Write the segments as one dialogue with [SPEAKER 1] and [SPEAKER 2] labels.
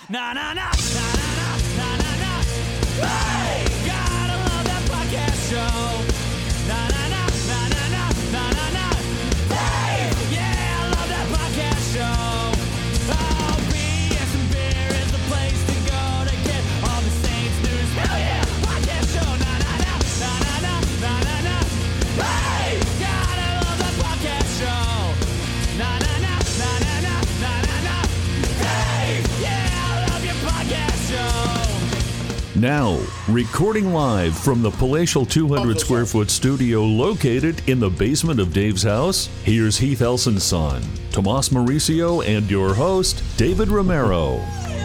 [SPEAKER 1] Na na na na na na na na. Hey, gotta love that podcast show. Na na na na na na na na na. Hey, yeah, I love that podcast show. Oh, BS and beer is the place to go to get all the Saints news. Hell yeah, podcast show. Na na na na na na na na na. Hey, gotta love that podcast show. Na na na na na na na na na. Hey, yeah, I love your podcast show.
[SPEAKER 2] Now, recording live from the palatial 200 square foot studio located in the basement of Dave's house, here's Heath Elson's son, Tomas Mauricio, and your host, David Romero.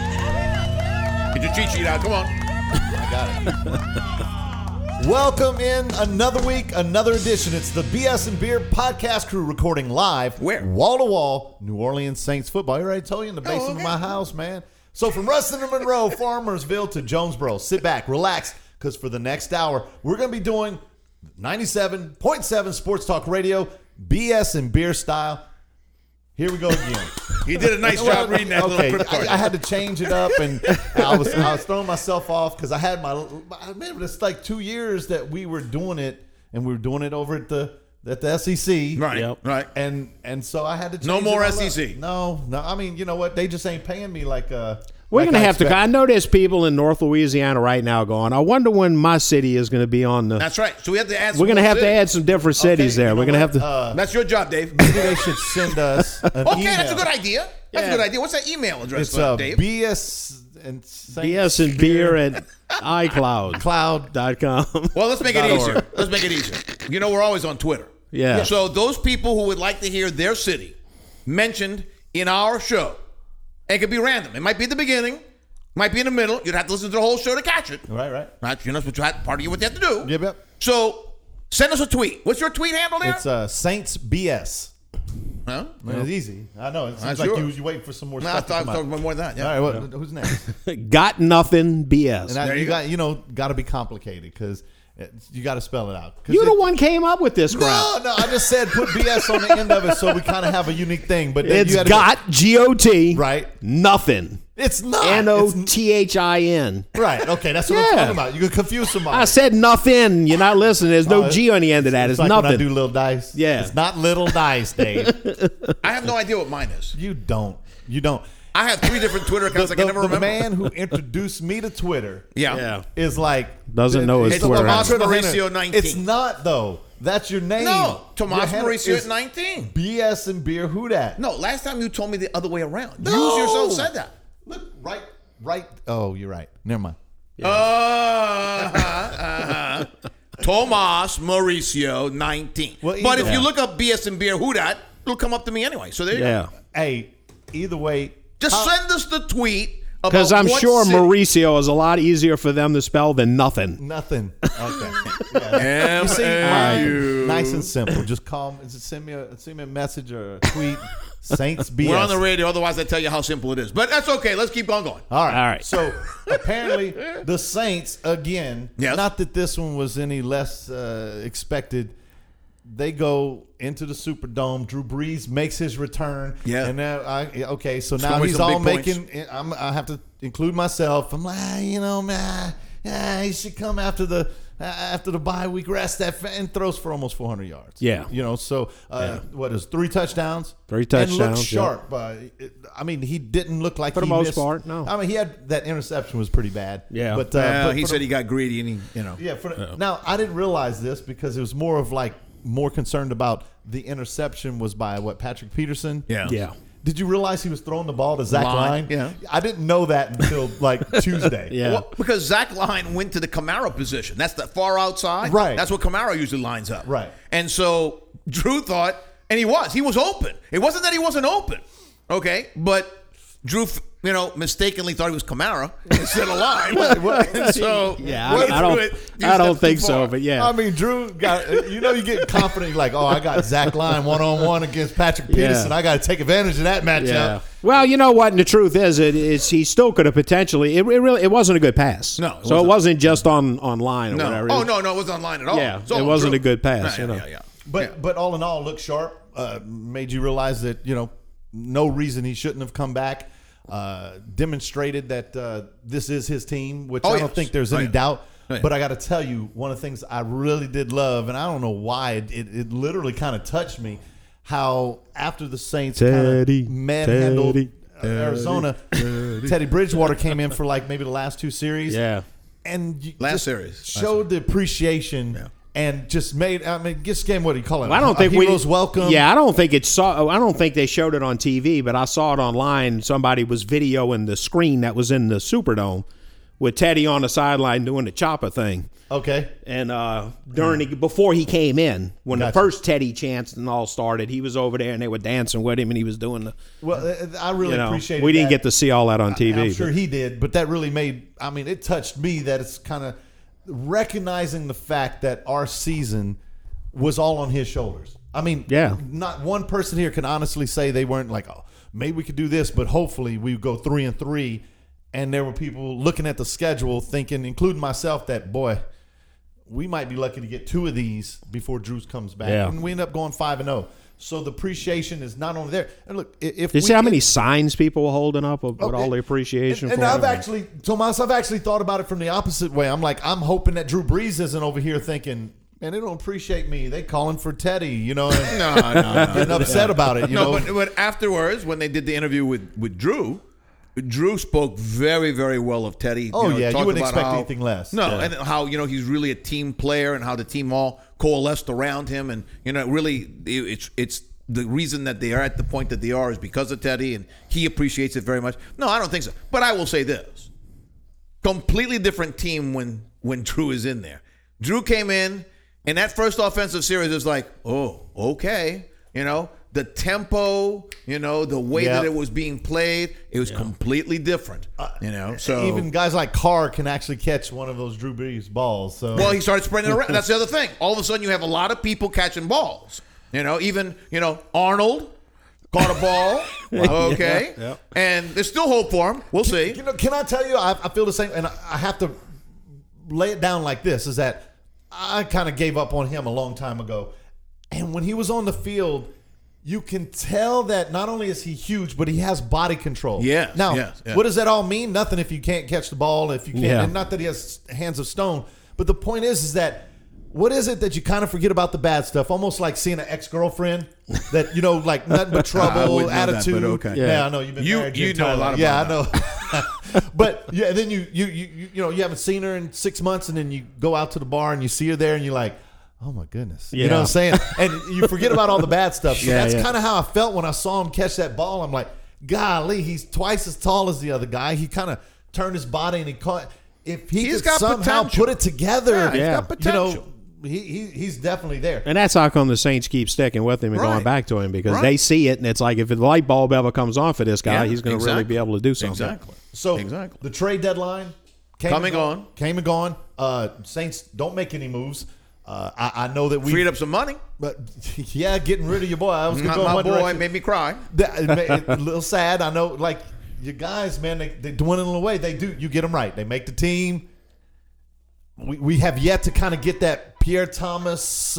[SPEAKER 3] Get your cheat sheet out. Come on.
[SPEAKER 4] I got it. Welcome in another week, another edition. It's the BS and Beer podcast crew recording live.
[SPEAKER 3] Where?
[SPEAKER 4] Wall to wall, New Orleans Saints football. I already told you, in the basement of my house, man. So from Ruston and Monroe, Farmersville to Jonesboro, sit back, relax, because for the next hour, we're going to be doing 97.7 Sports Talk Radio, BS and Beer style. Here we go again.
[SPEAKER 3] He did a nice job reading that
[SPEAKER 4] Okay,
[SPEAKER 3] little crypto.
[SPEAKER 4] I had to change it up, and I was throwing myself off because I had I remember it's like 2 years that we were doing it, and we were doing it over at the SEC.
[SPEAKER 3] Right,
[SPEAKER 5] Yep.
[SPEAKER 3] right.
[SPEAKER 4] And so I had to change
[SPEAKER 3] No more
[SPEAKER 4] it all up.
[SPEAKER 3] SEC.
[SPEAKER 4] No. I mean, you know what? They just ain't paying me like
[SPEAKER 5] We're
[SPEAKER 4] like
[SPEAKER 5] going to
[SPEAKER 4] I
[SPEAKER 5] have to.
[SPEAKER 4] expect.
[SPEAKER 5] I know there's people in North Louisiana right now going, I wonder when my city is going to be on the.
[SPEAKER 3] That's right. So we have to add.
[SPEAKER 5] We're going to
[SPEAKER 3] more
[SPEAKER 5] have to
[SPEAKER 3] cities.
[SPEAKER 5] add some different cities
[SPEAKER 4] Okay,
[SPEAKER 5] there.
[SPEAKER 4] you
[SPEAKER 5] We're
[SPEAKER 4] know
[SPEAKER 5] going to
[SPEAKER 4] what?
[SPEAKER 5] have to.
[SPEAKER 3] That's your job, Dave.
[SPEAKER 4] Maybe they should send us an email.
[SPEAKER 3] Okay, that's a good idea. That's a good idea. What's that email address,
[SPEAKER 4] It's
[SPEAKER 3] Dave?
[SPEAKER 4] BS and
[SPEAKER 5] BS and beer at iCloud.com.
[SPEAKER 4] Cloud.
[SPEAKER 3] Well, let's make it
[SPEAKER 4] .org.
[SPEAKER 3] easier. Let's make it easier. You know, we're always on Twitter.
[SPEAKER 5] Yeah.
[SPEAKER 3] So those people who would like to hear their city mentioned in our show, it could be random. It might be at the beginning, might be in the middle. You'd have to listen to the whole show to catch it.
[SPEAKER 4] Right.
[SPEAKER 3] Right? You know, that's part of what you have to do.
[SPEAKER 4] Yep.
[SPEAKER 3] So send us a tweet. What's your tweet handle there?
[SPEAKER 4] It's Saints BS.
[SPEAKER 3] Huh?
[SPEAKER 4] It's easy. I know. It seems
[SPEAKER 3] That's
[SPEAKER 4] like
[SPEAKER 3] yours.
[SPEAKER 4] you waiting for some more
[SPEAKER 3] No, I
[SPEAKER 4] stuff to
[SPEAKER 3] thought I
[SPEAKER 4] come
[SPEAKER 3] was
[SPEAKER 4] out.
[SPEAKER 3] talking about more than that. Yeah.
[SPEAKER 4] All right, who's next?
[SPEAKER 5] Got nothing BS.
[SPEAKER 4] And
[SPEAKER 3] There you
[SPEAKER 4] got to be complicated because you got to spell it out.
[SPEAKER 5] You the one came up with this crap.
[SPEAKER 4] No, I just said put BS on the end of it so we kind of have a unique thing. But then
[SPEAKER 5] It's
[SPEAKER 4] you had
[SPEAKER 5] got GOT.
[SPEAKER 4] right.
[SPEAKER 5] Nothing.
[SPEAKER 4] It's not
[SPEAKER 5] NOTHIN.
[SPEAKER 4] Right. Okay, that's what I'm
[SPEAKER 5] Yeah.
[SPEAKER 4] talking about. You can confuse somebody.
[SPEAKER 5] I said nothing. You're not listening. There's no
[SPEAKER 4] Oh,
[SPEAKER 5] G on the end of that. It's
[SPEAKER 4] like when I
[SPEAKER 5] nothing.
[SPEAKER 4] do little dice.
[SPEAKER 5] Yeah.
[SPEAKER 4] It's not little dice, Dave.
[SPEAKER 3] I have no idea what mine is.
[SPEAKER 4] You don't.
[SPEAKER 3] I have 3 different Twitter accounts I can never
[SPEAKER 4] The
[SPEAKER 3] remember.
[SPEAKER 4] man who introduced me to Twitter
[SPEAKER 3] Yeah.
[SPEAKER 4] is like
[SPEAKER 5] Doesn't know his
[SPEAKER 3] It's
[SPEAKER 5] Twitter
[SPEAKER 3] Tomas
[SPEAKER 5] handle.
[SPEAKER 3] Mauricio 19.
[SPEAKER 4] It's not though. That's your name.
[SPEAKER 3] No, Tomas
[SPEAKER 4] Your handle
[SPEAKER 3] Mauricio
[SPEAKER 4] is
[SPEAKER 3] at 19.
[SPEAKER 4] BS and beer. Who that?
[SPEAKER 3] No, last time you told me the other way around.
[SPEAKER 4] No.
[SPEAKER 3] You yourself said that.
[SPEAKER 4] Look, right. Oh, you're right. Never mind.
[SPEAKER 3] Tomas Mauricio 19.
[SPEAKER 4] Well,
[SPEAKER 3] but if
[SPEAKER 4] either-
[SPEAKER 3] you look up BS and Beer Who Dat, it'll come up to me anyway. So there you
[SPEAKER 5] Yeah.
[SPEAKER 3] go.
[SPEAKER 4] Hey, either way,
[SPEAKER 3] Just send us the tweet about
[SPEAKER 5] Because I'm
[SPEAKER 3] what
[SPEAKER 5] sure
[SPEAKER 3] city-
[SPEAKER 5] Mauricio is a lot easier for them to spell than nothing.
[SPEAKER 4] nothing. Okay. Yeah. You see, nice and simple. Just call me. Just send me a message or a tweet. Saints BS.
[SPEAKER 3] We're on the radio, otherwise I tell you how simple it is. But that's okay. Let's keep on going.
[SPEAKER 4] All right.
[SPEAKER 5] All right.
[SPEAKER 4] So apparently the Saints again.
[SPEAKER 3] Yes.
[SPEAKER 4] Not that this one was any less expected. They go into the Superdome. Drew Brees makes his return.
[SPEAKER 3] Yeah.
[SPEAKER 4] And now so
[SPEAKER 3] gonna
[SPEAKER 4] now
[SPEAKER 3] make
[SPEAKER 4] he's
[SPEAKER 3] some
[SPEAKER 4] all
[SPEAKER 3] big points.
[SPEAKER 4] making. I have to include myself. I'm like, he should come after the bye week, rest and throws for almost 400 yards.
[SPEAKER 5] Yeah.
[SPEAKER 4] So what is 3 touchdowns?
[SPEAKER 5] 3
[SPEAKER 4] And
[SPEAKER 5] touchdowns,
[SPEAKER 4] looked
[SPEAKER 5] yeah.
[SPEAKER 4] sharp. He didn't look like
[SPEAKER 5] For the
[SPEAKER 4] he
[SPEAKER 5] most
[SPEAKER 4] missed.
[SPEAKER 5] part, no.
[SPEAKER 4] I mean, he had that interception was pretty bad.
[SPEAKER 5] Yeah.
[SPEAKER 4] But
[SPEAKER 3] He
[SPEAKER 4] for
[SPEAKER 3] said
[SPEAKER 4] the-
[SPEAKER 3] he got greedy and
[SPEAKER 4] Now I didn't realize this because it was more of like more concerned about the interception was by Patrick Peterson.
[SPEAKER 5] Yeah.
[SPEAKER 4] Did you realize he was throwing the ball to Zach
[SPEAKER 3] Line,
[SPEAKER 4] Line?
[SPEAKER 3] yeah.
[SPEAKER 4] I didn't know that until like Tuesday.
[SPEAKER 5] Yeah.
[SPEAKER 3] Well, because Zach Line went to the Camaro position. That's the far outside.
[SPEAKER 4] Right.
[SPEAKER 3] That's what Camaro usually lines up.
[SPEAKER 4] Right.
[SPEAKER 3] And so Drew thought, and he was open. It wasn't that he wasn't open. Okay. But Drew, mistakenly thought he was Camaro instead of Line. And so
[SPEAKER 5] Yeah,
[SPEAKER 3] went
[SPEAKER 5] I
[SPEAKER 3] through
[SPEAKER 5] don't,
[SPEAKER 3] it, few
[SPEAKER 5] I don't
[SPEAKER 3] steps
[SPEAKER 5] think
[SPEAKER 3] too
[SPEAKER 5] so,
[SPEAKER 3] far.
[SPEAKER 5] but yeah.
[SPEAKER 4] I mean, Drew got, you get confident. You're like, I got Zach Line one-on-one against Patrick Peterson. I got to take advantage of that matchup.
[SPEAKER 5] Yeah. Well, you know what? And the truth is, he still could have potentially. It wasn't a good pass.
[SPEAKER 3] No, it
[SPEAKER 5] so
[SPEAKER 3] wasn't.
[SPEAKER 5] it wasn't just online or
[SPEAKER 3] No.
[SPEAKER 5] whatever.
[SPEAKER 3] Oh, no, it wasn't online at all.
[SPEAKER 5] Yeah,
[SPEAKER 3] It's all
[SPEAKER 5] it wasn't
[SPEAKER 3] Drew.
[SPEAKER 5] a good pass,
[SPEAKER 3] Yeah,
[SPEAKER 5] you know.
[SPEAKER 3] yeah.
[SPEAKER 4] But all in all, looked sharp. Made you realize that, no reason he shouldn't have come back. demonstrated that this is his team, which I don't
[SPEAKER 3] yes.
[SPEAKER 4] think there's
[SPEAKER 3] Oh,
[SPEAKER 4] any
[SPEAKER 3] yeah.
[SPEAKER 4] doubt.
[SPEAKER 3] Oh, yeah.
[SPEAKER 4] But I got to tell you, one of the things I really did love, and I don't know why, it literally kind of touched me, how after the Saints kind
[SPEAKER 5] Teddy,
[SPEAKER 4] of manhandled
[SPEAKER 5] Teddy,
[SPEAKER 4] Arizona, Teddy Bridgewater came in for like maybe the last 2 series.
[SPEAKER 5] Yeah.
[SPEAKER 4] And you
[SPEAKER 3] Last
[SPEAKER 4] just
[SPEAKER 3] series.
[SPEAKER 4] showed the appreciation and just made, I mean, just game, what do you call it?
[SPEAKER 5] I don't think
[SPEAKER 4] a hero's welcome.
[SPEAKER 5] Yeah, I don't think I don't think they showed it on TV, but I saw it online. Somebody was videoing the screen that was in the Superdome with Teddy on the sideline doing the chopper thing.
[SPEAKER 4] Okay.
[SPEAKER 5] And before he came in, when
[SPEAKER 4] Gotcha.
[SPEAKER 5] the first Teddy chants and all started, he was over there and they were dancing with him and he was doing the.
[SPEAKER 4] Well, I really appreciate it.
[SPEAKER 5] We didn't get to see all that on TV.
[SPEAKER 4] I'm sure
[SPEAKER 5] but-
[SPEAKER 4] he did, but that really made, I mean, it touched me that it's kind of recognizing the fact that our season was all on his shoulders. I mean,
[SPEAKER 5] Yeah.
[SPEAKER 4] not one person here can honestly say they weren't like, oh, maybe we could do this, but hopefully we go 3-3. And there were people looking at the schedule thinking, including myself, that, boy, we might be lucky to get 2 of these before Drews comes back.
[SPEAKER 5] Yeah.
[SPEAKER 4] And we end up going 5-0. So the appreciation is not only there. And look, if
[SPEAKER 5] Did you
[SPEAKER 4] we
[SPEAKER 5] see how
[SPEAKER 4] can-
[SPEAKER 5] many signs people were holding up with
[SPEAKER 4] Oh,
[SPEAKER 5] all the appreciation
[SPEAKER 4] and
[SPEAKER 5] for
[SPEAKER 4] I've
[SPEAKER 5] him?
[SPEAKER 4] actually, Tomas, I've actually thought about it from the opposite way. I'm like, I'm hoping that Drew Brees isn't over here thinking, man, they don't appreciate me. They calling for Teddy, you know, and
[SPEAKER 3] No.
[SPEAKER 4] getting upset about it. You know,
[SPEAKER 3] But afterwards, when they did the interview with Drew spoke very, very well of Teddy.
[SPEAKER 4] Oh, yeah, you
[SPEAKER 3] talked
[SPEAKER 4] wouldn't
[SPEAKER 3] about
[SPEAKER 4] expect
[SPEAKER 3] how-
[SPEAKER 4] anything less.
[SPEAKER 3] No,
[SPEAKER 4] Yeah.
[SPEAKER 3] and how he's really a team player and how the team all coalesced around him, and really it's the reason that they are at the point that they are is because of Teddy, and he appreciates it very much. No, I don't think so. But I will say this: completely different team when Drew is in there. Drew came in that first offensive series is like, oh, okay, the tempo, the way that
[SPEAKER 4] Yep.
[SPEAKER 3] it was being played, it was completely different, So
[SPEAKER 4] even guys like Carr can actually catch one of those Drew Brees balls. So
[SPEAKER 3] well, he started spreading it around. That's the other thing. All of a sudden, you have a lot of people catching balls. Even Arnold caught a ball. Okay,
[SPEAKER 4] Yeah.
[SPEAKER 3] and there's still hope for him. We'll see.
[SPEAKER 4] Can I tell you, I feel the same, and I have to lay it down like this, is that I kind of gave up on him a long time ago. And when he was on the field, you can tell that not only is he huge, but he has body control.
[SPEAKER 3] Yes,
[SPEAKER 4] Now,
[SPEAKER 3] yes.
[SPEAKER 4] what does that all mean? Nothing if you can't catch the ball, if you can't.
[SPEAKER 5] Yeah.
[SPEAKER 4] And not that he has hands of stone. But the point is that what is it that you kind of forget about the bad stuff? Almost like seeing an ex-girlfriend that, like nothing but
[SPEAKER 3] I
[SPEAKER 4] trouble,
[SPEAKER 3] wouldn't know that,
[SPEAKER 4] attitude.
[SPEAKER 3] but okay.
[SPEAKER 4] Yeah, I know you've been
[SPEAKER 3] You-
[SPEAKER 4] married.
[SPEAKER 3] you
[SPEAKER 4] your
[SPEAKER 3] know a
[SPEAKER 4] entire
[SPEAKER 3] lot
[SPEAKER 4] life.
[SPEAKER 3] about
[SPEAKER 4] Yeah, I know. But yeah, then you haven't seen her in 6 months, and then you go out to the bar and you see her there, and you're like, oh my goodness, you know what I'm saying? And you forget about all the bad stuff. So that's kind of how I felt when I saw him catch that ball. I'm like, golly, he's twice as tall as the other guy. He kind of turned his body and he caught. If
[SPEAKER 3] He's
[SPEAKER 4] could
[SPEAKER 3] got
[SPEAKER 4] somehow
[SPEAKER 3] potential.
[SPEAKER 4] put it together,
[SPEAKER 3] Yeah, he's
[SPEAKER 5] Yeah.
[SPEAKER 3] got potential.
[SPEAKER 4] he's definitely there.
[SPEAKER 5] And that's how come the Saints keep sticking with him and going
[SPEAKER 3] Right.
[SPEAKER 5] back to him because
[SPEAKER 3] Right.
[SPEAKER 5] they see it, and it's like if the light bulb ever comes on for this guy,
[SPEAKER 3] Yeah,
[SPEAKER 5] he's going to really
[SPEAKER 3] exactly.
[SPEAKER 5] be able to do something.
[SPEAKER 3] Exactly.
[SPEAKER 4] So
[SPEAKER 3] Exactly.
[SPEAKER 4] the trade deadline came
[SPEAKER 3] Coming
[SPEAKER 4] and gone. Saints don't make any moves. I know that we
[SPEAKER 3] Freed up some money.
[SPEAKER 4] but yeah, getting rid of your boy. I was going to go in
[SPEAKER 3] My
[SPEAKER 4] one
[SPEAKER 3] boy
[SPEAKER 4] direction.
[SPEAKER 3] made me cry.
[SPEAKER 4] It's a little sad. I know, like you guys, man, they dwindle away. They do. You get them right. They make the team. We have yet to kind of get that Pierre Thomas.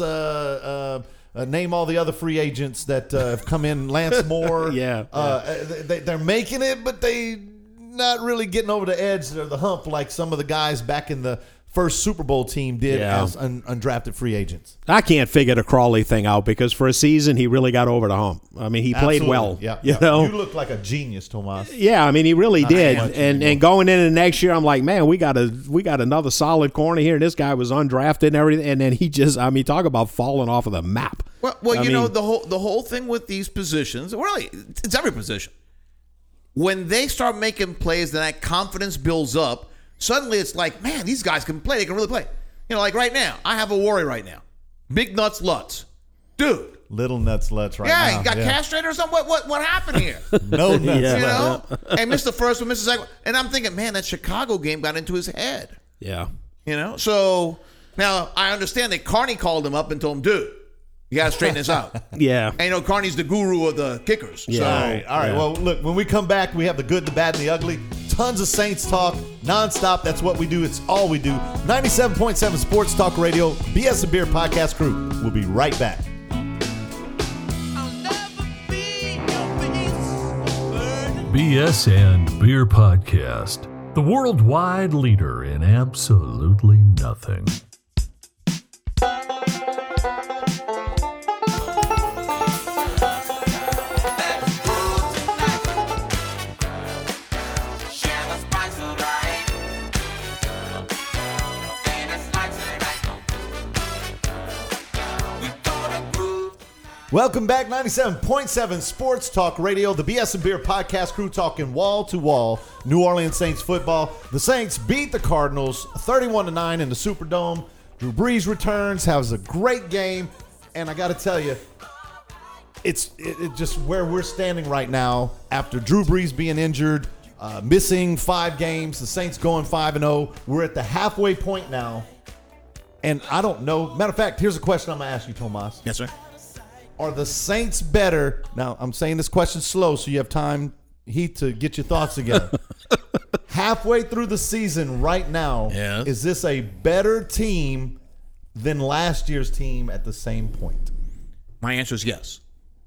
[SPEAKER 4] Name all the other free agents that have come in. Lance Moore. They're making it, but they not really getting over the edge or the hump like some of the guys back in the first Super Bowl team did
[SPEAKER 5] Yeah.
[SPEAKER 4] as undrafted free agents.
[SPEAKER 5] I can't figure the Crawley thing out because for a season he really got over the hump. I mean, he played
[SPEAKER 4] Absolutely.
[SPEAKER 5] well.
[SPEAKER 4] Yeah,
[SPEAKER 5] You
[SPEAKER 4] yeah.
[SPEAKER 5] know?
[SPEAKER 4] You look like a genius, Tomas.
[SPEAKER 5] Yeah, I mean, he really did.
[SPEAKER 4] much
[SPEAKER 5] And going into next year, I'm like, man, we got another solid corner here. And this guy was undrafted and everything. And then he just, I mean, talk about falling off of the map.
[SPEAKER 3] Well,
[SPEAKER 5] I
[SPEAKER 3] you know,
[SPEAKER 5] mean-
[SPEAKER 3] the whole thing with these positions, really, it's every position. When they start making plays and that confidence builds up, suddenly it's like, man, these guys can play. They can really play. Like right now, I have a worry right now. Big Nuts Lutz. Dude.
[SPEAKER 4] Little nuts Lutz right
[SPEAKER 3] Yeah,
[SPEAKER 4] now.
[SPEAKER 3] he got castrated or something. What happened here?
[SPEAKER 4] No nuts.
[SPEAKER 5] Yeah.
[SPEAKER 3] You know? And missed the first one, missed the second one. And I'm thinking, man, that Chicago game got into his head.
[SPEAKER 5] Yeah.
[SPEAKER 3] So now I understand that Carney called him up and told him, dude, you got to straighten this out.
[SPEAKER 5] Yeah.
[SPEAKER 3] And Carney's the guru of the kickers.
[SPEAKER 5] Yeah.
[SPEAKER 3] So,
[SPEAKER 4] All right. Well, look, when we come back, we have the good, the bad, and the ugly. Tons of Saints talk, nonstop. That's what we do. It's all we do. 97.7 Sports Talk Radio, BS and Beer Podcast Crew. We'll be right back.
[SPEAKER 1] I'll never be your beast burden.
[SPEAKER 2] BS and Beer Podcast, the worldwide leader in absolutely nothing.
[SPEAKER 4] Welcome back, 97.7 Sports Talk Radio, the BS and Beer Podcast crew talking wall-to-wall New Orleans Saints football. The Saints beat the Cardinals 31-9 in the Superdome. Drew Brees returns, has a great game, and I got to tell you, it's just where we're standing right now after Drew Brees being injured, missing 5 games, the Saints going 5-0. We're at the halfway point now, and I don't know. Matter of fact, here's a question I'm going to ask you, Tomas.
[SPEAKER 3] Yes, sir.
[SPEAKER 4] Are the Saints better? Now, I'm saying this question slow so you have time, Heath, to get your thoughts together. Halfway through the season right now,
[SPEAKER 3] Yes.
[SPEAKER 4] is this a better team than last year's team at the same point?
[SPEAKER 3] My answer is yes.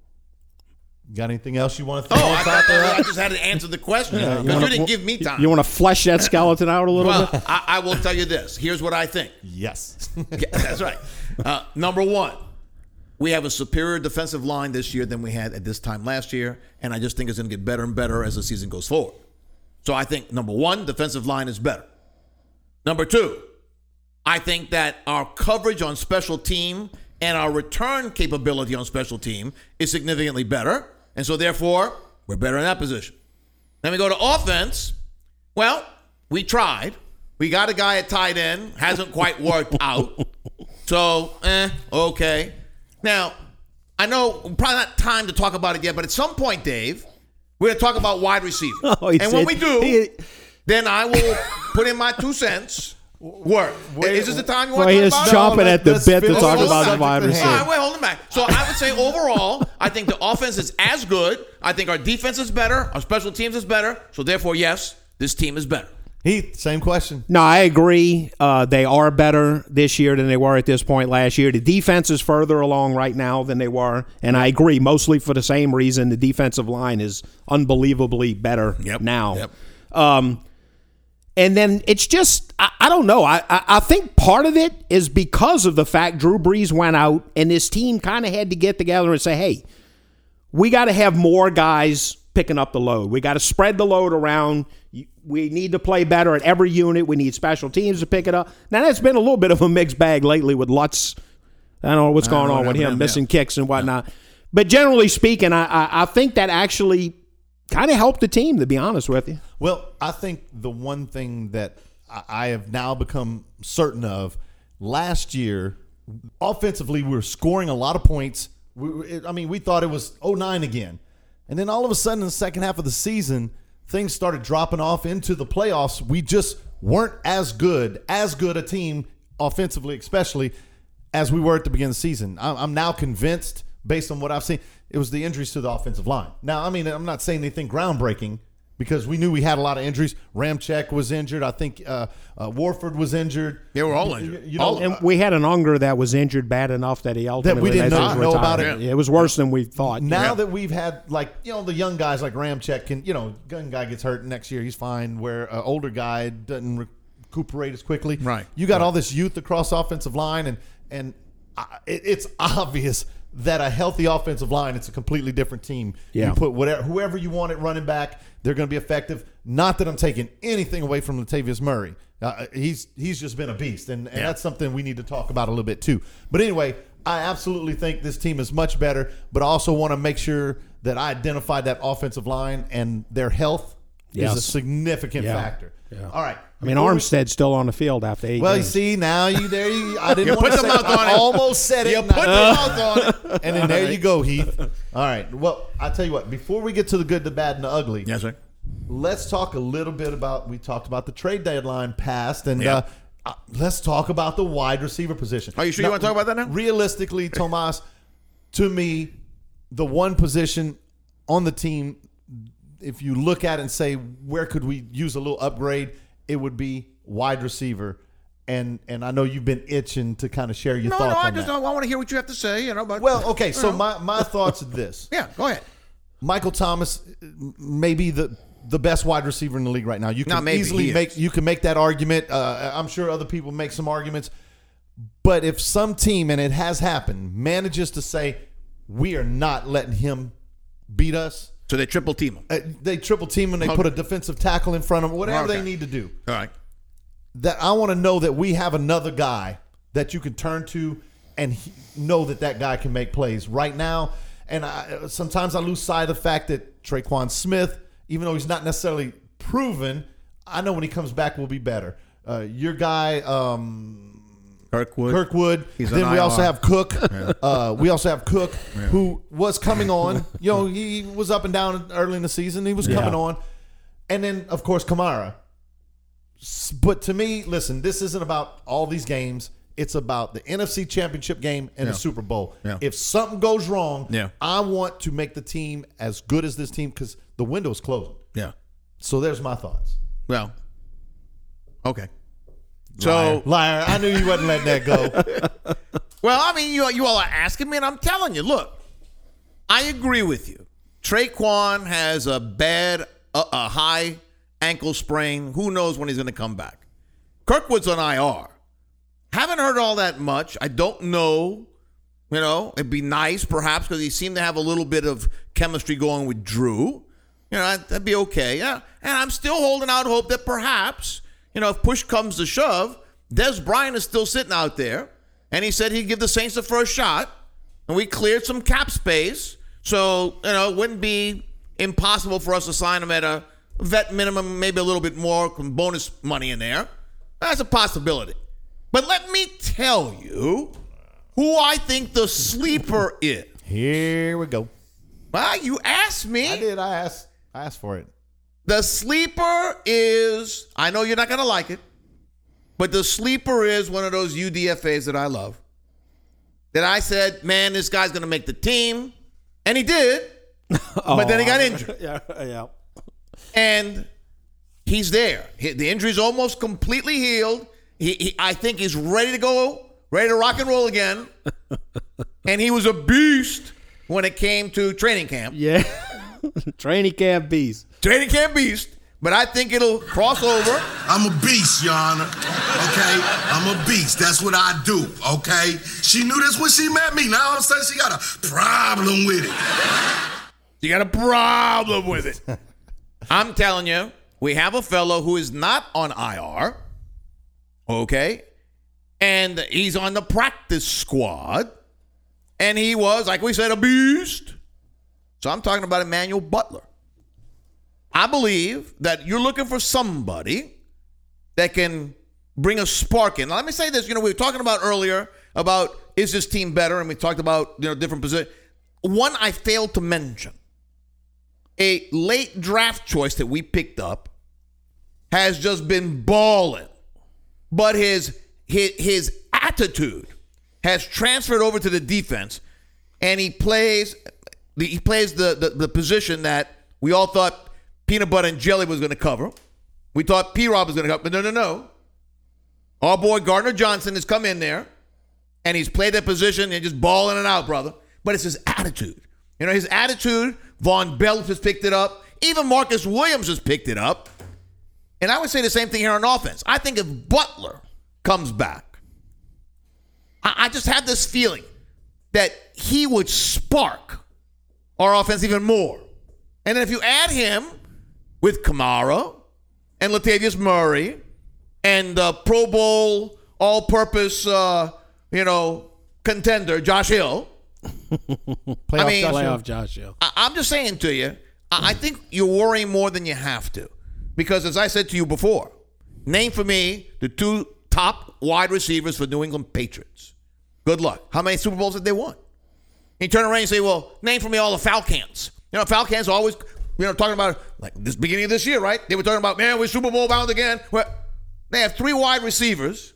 [SPEAKER 4] Got anything else you want to throw
[SPEAKER 3] I
[SPEAKER 4] out there?
[SPEAKER 3] just had to answer the question because you didn't give me time.
[SPEAKER 5] You want to flesh that skeleton out a little bit?
[SPEAKER 3] Well, I will tell you this. Here's what I think.
[SPEAKER 4] Yes.
[SPEAKER 3] Yeah, that's right. Number one, we have a superior defensive line this year than we had at this time last year, and I just think it's going to get better and better as the season goes forward. So I think, number one, defensive line is better. Number two, I think that our coverage on special team and our return capability on special team is significantly better, and so therefore, we're better in that position. Then we go to offense. Well, we tried. We got a guy at tight end, hasn't quite worked out. So, okay. Now, I know probably not time to talk about it yet, but at some point, Dave, we're going to talk about wide receiver. And when we do, then I will put in my 2 cents. Is this the time you want to
[SPEAKER 5] He's
[SPEAKER 3] talk about it?
[SPEAKER 5] chomping at the
[SPEAKER 4] let's
[SPEAKER 5] bit to
[SPEAKER 4] finish
[SPEAKER 5] talk
[SPEAKER 4] the
[SPEAKER 5] about the
[SPEAKER 4] subject
[SPEAKER 5] wide
[SPEAKER 4] at
[SPEAKER 5] receiver.
[SPEAKER 3] All right, wait, hold on back. So I would say overall, I think the offense is as good. I think our defense is better. Our special teams is better. So therefore, yes, this team is better.
[SPEAKER 4] Heath, same question.
[SPEAKER 5] No, I agree. They are better this year than they were at this point last year. The defense is further along right now than they were, and I agree, mostly for the same reason. The defensive line is unbelievably better now.
[SPEAKER 3] Yep.
[SPEAKER 5] And then it's just, I don't know. I think part of it is because of the fact Drew Brees went out, and this team kind of had to get together and say, hey, we got to have more guys picking up the load. We got to spread the load around. We need to play better at every unit. We need special teams to pick it up. Now, that's been a little bit of a mixed bag lately with Lutz. I don't know what's going on with him, missing kicks and whatnot. Yeah. But generally speaking, I think that actually kind of helped the team, to be honest with you.
[SPEAKER 4] Well, I think the one thing that I have now become certain of, last year, offensively, we were scoring a lot of points. We thought it was 0-9 again. And then all of a sudden in the second half of the season, things started dropping off into the playoffs. We just weren't as good a team, offensively especially, as we were at the beginning of the season. I'm now convinced, based on what I've seen, it was the injuries to the offensive line. Now, I'm not saying anything groundbreaking because we knew we had a lot of injuries. Ramczyk was injured. I think Warford was injured.
[SPEAKER 3] They were all injured.
[SPEAKER 5] And we had an Unger that was injured bad enough that he ultimately
[SPEAKER 4] we didn't know about it.
[SPEAKER 5] It was worse than we thought.
[SPEAKER 4] Now that we've had, the young guys like Ramczyk can, gun guy gets hurt next year, he's fine, where an older guy doesn't recuperate as quickly.
[SPEAKER 3] Right.
[SPEAKER 4] You got all this youth across offensive line, and it's obvious that a healthy offensive line, it's a completely different team.
[SPEAKER 5] Yeah.
[SPEAKER 4] You put whoever you want at running back, they're going to be effective. Not that I'm taking anything away from Latavius Murray. He's just been a beast, and that's something we need to talk about a little bit too. But anyway, I absolutely think this team is much better, but I also want to make sure that I identify that offensive line and their health is a significant factor. Yeah. All right.
[SPEAKER 5] Armstead's still on the field after 8
[SPEAKER 4] Well,
[SPEAKER 5] games.
[SPEAKER 4] you see, now I didn't want to
[SPEAKER 3] put the
[SPEAKER 4] say
[SPEAKER 3] mouth on
[SPEAKER 4] I
[SPEAKER 3] it.
[SPEAKER 4] almost said it.
[SPEAKER 3] You put the mouth on it.
[SPEAKER 4] And then there you go, Heath. All right. Well, I tell you what, before we get to the good, the bad, and the ugly,
[SPEAKER 3] Yes, sir.
[SPEAKER 4] let's talk a little bit about, we talked about the trade deadline passed, and
[SPEAKER 3] Yeah.
[SPEAKER 4] let's talk about the wide receiver position.
[SPEAKER 3] Are you sure you want to talk about that now?
[SPEAKER 4] Realistically, Tomas, to me, the one position on the team, if you look at it and say, where could we use a little upgrade, it would be wide receiver. And I know you've been itching to kind of share your thoughts on that.
[SPEAKER 3] I want to hear what you have to say. But
[SPEAKER 4] Well, okay, so my thoughts are this.
[SPEAKER 3] Yeah, go ahead.
[SPEAKER 4] Michael Thomas may be the best wide receiver in the league right now. You
[SPEAKER 3] Now,
[SPEAKER 4] can
[SPEAKER 3] maybe
[SPEAKER 4] easily
[SPEAKER 3] he is.
[SPEAKER 4] you can make that argument. I'm sure other people make some arguments. But if some team, and it has happened, manages to say, we are not letting him beat us,
[SPEAKER 3] So they triple team him.
[SPEAKER 4] they triple team him, they put a defensive tackle in front of him, whatever
[SPEAKER 3] Okay.
[SPEAKER 4] they need to do.
[SPEAKER 3] All right.
[SPEAKER 4] That I want to know that we have another guy that you can turn to and know that guy can make plays right now. And sometimes I lose sight of the fact that Traquan Smith, even though he's not necessarily proven, I know when he comes back will be better. Your guy, Kirkwood.
[SPEAKER 3] He's
[SPEAKER 4] Then
[SPEAKER 3] an
[SPEAKER 4] we
[SPEAKER 3] IR.
[SPEAKER 4] also have Cook. We also have Cook, who was coming on. You know, he was up and down early in the season. He was coming on. And then, of course, Kamara. But to me, listen, this isn't about all these games. It's about the NFC Championship game and the Super Bowl.
[SPEAKER 3] Yeah.
[SPEAKER 4] If something goes wrong,
[SPEAKER 3] Yeah.
[SPEAKER 4] I want to make the team as good as this team because the window is closing.
[SPEAKER 3] Yeah.
[SPEAKER 4] So there's my thoughts.
[SPEAKER 3] Well, okay. So,
[SPEAKER 4] Liar. I knew you wasn't letting that go.
[SPEAKER 3] well, I mean, you all are asking me, and I'm telling you, look, I agree with you. Traquan has a bad, a high ankle sprain. Who knows when he's going to come back? Kirkwood's on IR. Haven't heard all that much. I don't know. You know, it'd be nice perhaps because he seemed to have a little bit of chemistry going with Drew. You know, that'd be okay. Yeah. And I'm still holding out hope that perhaps, you know, if push comes to shove, Des Bryant is still sitting out there. And he said he'd give the Saints the first shot. And we cleared some cap space. So, you know, it wouldn't be impossible for us to sign him at a vet minimum, maybe a little bit more, some bonus money in there. That's a possibility. But let me tell you who I think the sleeper is.
[SPEAKER 4] Here we go.
[SPEAKER 3] Well, you asked me.
[SPEAKER 4] I did. I asked for it.
[SPEAKER 3] The sleeper is, I know you're not going to like it, but the sleeper is one of those UDFAs that I love. That I said, man, this guy's going to make the team. And he did. But then he got injured.
[SPEAKER 5] Yeah.
[SPEAKER 3] And he's there. The injury's almost completely healed. I think he's ready to go, ready to rock and roll again. And he was a beast when it came to training camp.
[SPEAKER 5] Yeah. Training camp beast.
[SPEAKER 3] Training camp beast. But I think it'll cross over.
[SPEAKER 6] I'm a beast, Your Honor. Okay? I'm a beast. That's what I do, okay? She knew this when she met me. Now all of a sudden she got a problem with it.
[SPEAKER 3] You got a problem with it. I'm telling you, we have a fellow who is not on IR, okay? And he's on the practice squad. And he was, like we said, a beast. So I'm talking about Emmanuel Butler. I believe that you're looking for somebody that can bring a spark in. Now, let me say this. You know, we were talking about earlier about is this team better? And we talked about, you know, different positions. One I failed to mention. A late draft choice that we picked up has just been balling. But his attitude has transferred over to the defense, and he plays the position that we all thought Peanut Butter and Jelly was going to cover. We thought P-Rob was going to cover, but no. Our boy Gardner Johnson has come in there, and he's played that position and just balling it out, brother. But it's his attitude. You know, his attitude, Von Bell has picked it up. Even Marcus Williams has picked it up. And I would say the same thing here on offense. I think if Butler comes back, I just have this feeling that he would spark our offense even more. And then if you add him with Kamara and Latavius Murray and Pro Bowl all-purpose, contender Josh Hill.
[SPEAKER 5] Playoff Josh Hill.
[SPEAKER 3] I'm just saying to you, I think you're worrying more than you have to. Because as I said to you before, name for me the two top wide receivers for New England Patriots. Good luck. How many Super Bowls did they won? You turn around and say, well, name for me all the Falcons. You know, Falcons always, talking about, like this beginning of this year, right? They were talking about, man, we're Super Bowl bound again. Well, they have three wide receivers.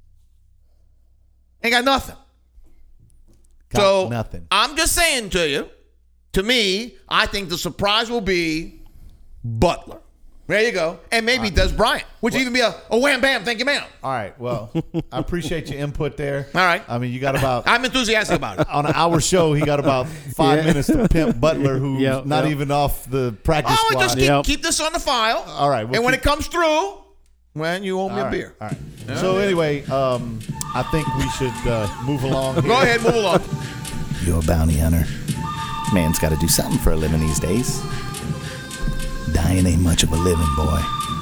[SPEAKER 3] Ain't got nothing.
[SPEAKER 4] Got nothing.
[SPEAKER 3] I'm just saying to you, to me, I think the surprise will be Butler. There you go. And maybe Des Bryant, which would even be a wham bam, thank you, ma'am.
[SPEAKER 4] All right. Well, I appreciate your input there.
[SPEAKER 3] All right.
[SPEAKER 4] I mean, you got about
[SPEAKER 3] I'm enthusiastic about it.
[SPEAKER 4] on an hour show. He got about 5 minutes to pimp Butler, who's
[SPEAKER 5] Yep,
[SPEAKER 4] not
[SPEAKER 5] yep.
[SPEAKER 4] even off the practice
[SPEAKER 3] Oh,
[SPEAKER 4] squad.
[SPEAKER 3] just keep this on the file.
[SPEAKER 4] All right, we'll
[SPEAKER 3] and when
[SPEAKER 4] keep-
[SPEAKER 3] it comes through, when you owe me
[SPEAKER 4] All
[SPEAKER 3] a
[SPEAKER 4] right,
[SPEAKER 3] beer.
[SPEAKER 4] All right. So anyway, I think we should move along.
[SPEAKER 3] Go ahead, move along.
[SPEAKER 7] You're a bounty hunter. Man's got to do something for a living these days. Dying ain't much of a living, boy.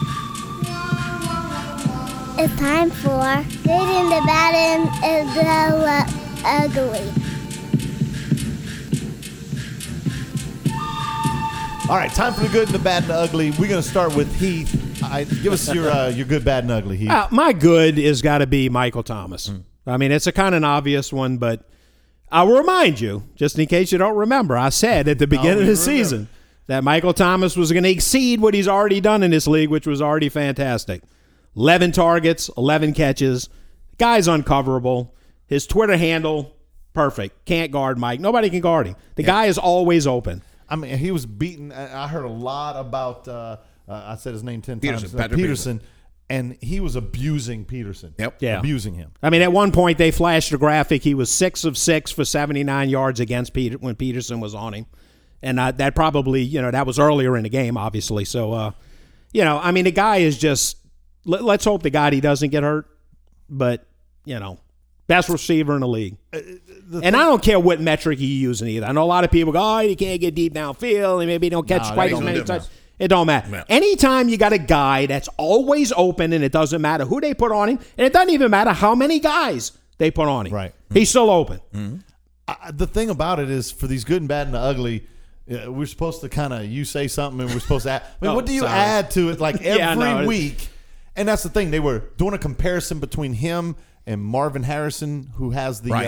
[SPEAKER 8] It's time for Good and the Bad and the Ugly.
[SPEAKER 4] All right, time for the good and the bad and the ugly. We're going to start with Heath. Give us your good, bad, and ugly, Heath.
[SPEAKER 5] My good is got to be Michael Thomas. I mean, it's a kind of an obvious one, but I will remind you, just in case you don't remember, I said at the beginning of the season that Michael Thomas was going to exceed what he's already done in this league, which was already fantastic. 11 targets, 11 catches. Guy's uncoverable. His Twitter handle, perfect. Can't guard Mike. Nobody can guard him. The guy is always open.
[SPEAKER 4] I mean, he was beaten. I heard a lot about, I said his name 10 times.
[SPEAKER 3] Patrick
[SPEAKER 4] Peterson. And he was abusing Peterson.
[SPEAKER 3] Yep.
[SPEAKER 5] Yeah.
[SPEAKER 4] Abusing him.
[SPEAKER 5] I mean, at one point they flashed a graphic. He was 6 of 6 for 79 yards against Peter when Peterson was on him, and that probably that was earlier in the game, obviously. So, I mean, the guy is just. Let's hope to God he doesn't get hurt, but best receiver in the league. And I don't care what metric you're using either. I know a lot of people go, "Oh, you can't get deep downfield, and maybe you don't catch quite as many times." It don't matter.
[SPEAKER 3] Yeah.
[SPEAKER 5] Anytime you got a guy that's always open, and it doesn't matter who they put on him, and it doesn't even matter how many guys they put on him.
[SPEAKER 4] Right.
[SPEAKER 5] He's still open.
[SPEAKER 4] The thing about it is, for these good and bad and the ugly, we're supposed to kind of, you say something and we're supposed to add. I mean,
[SPEAKER 5] Oh,
[SPEAKER 4] what do you
[SPEAKER 5] sorry.
[SPEAKER 4] add to it like every
[SPEAKER 5] Yeah, no,
[SPEAKER 4] week? And that's the thing. They were doing a comparison between him and Marvin Harrison, who has the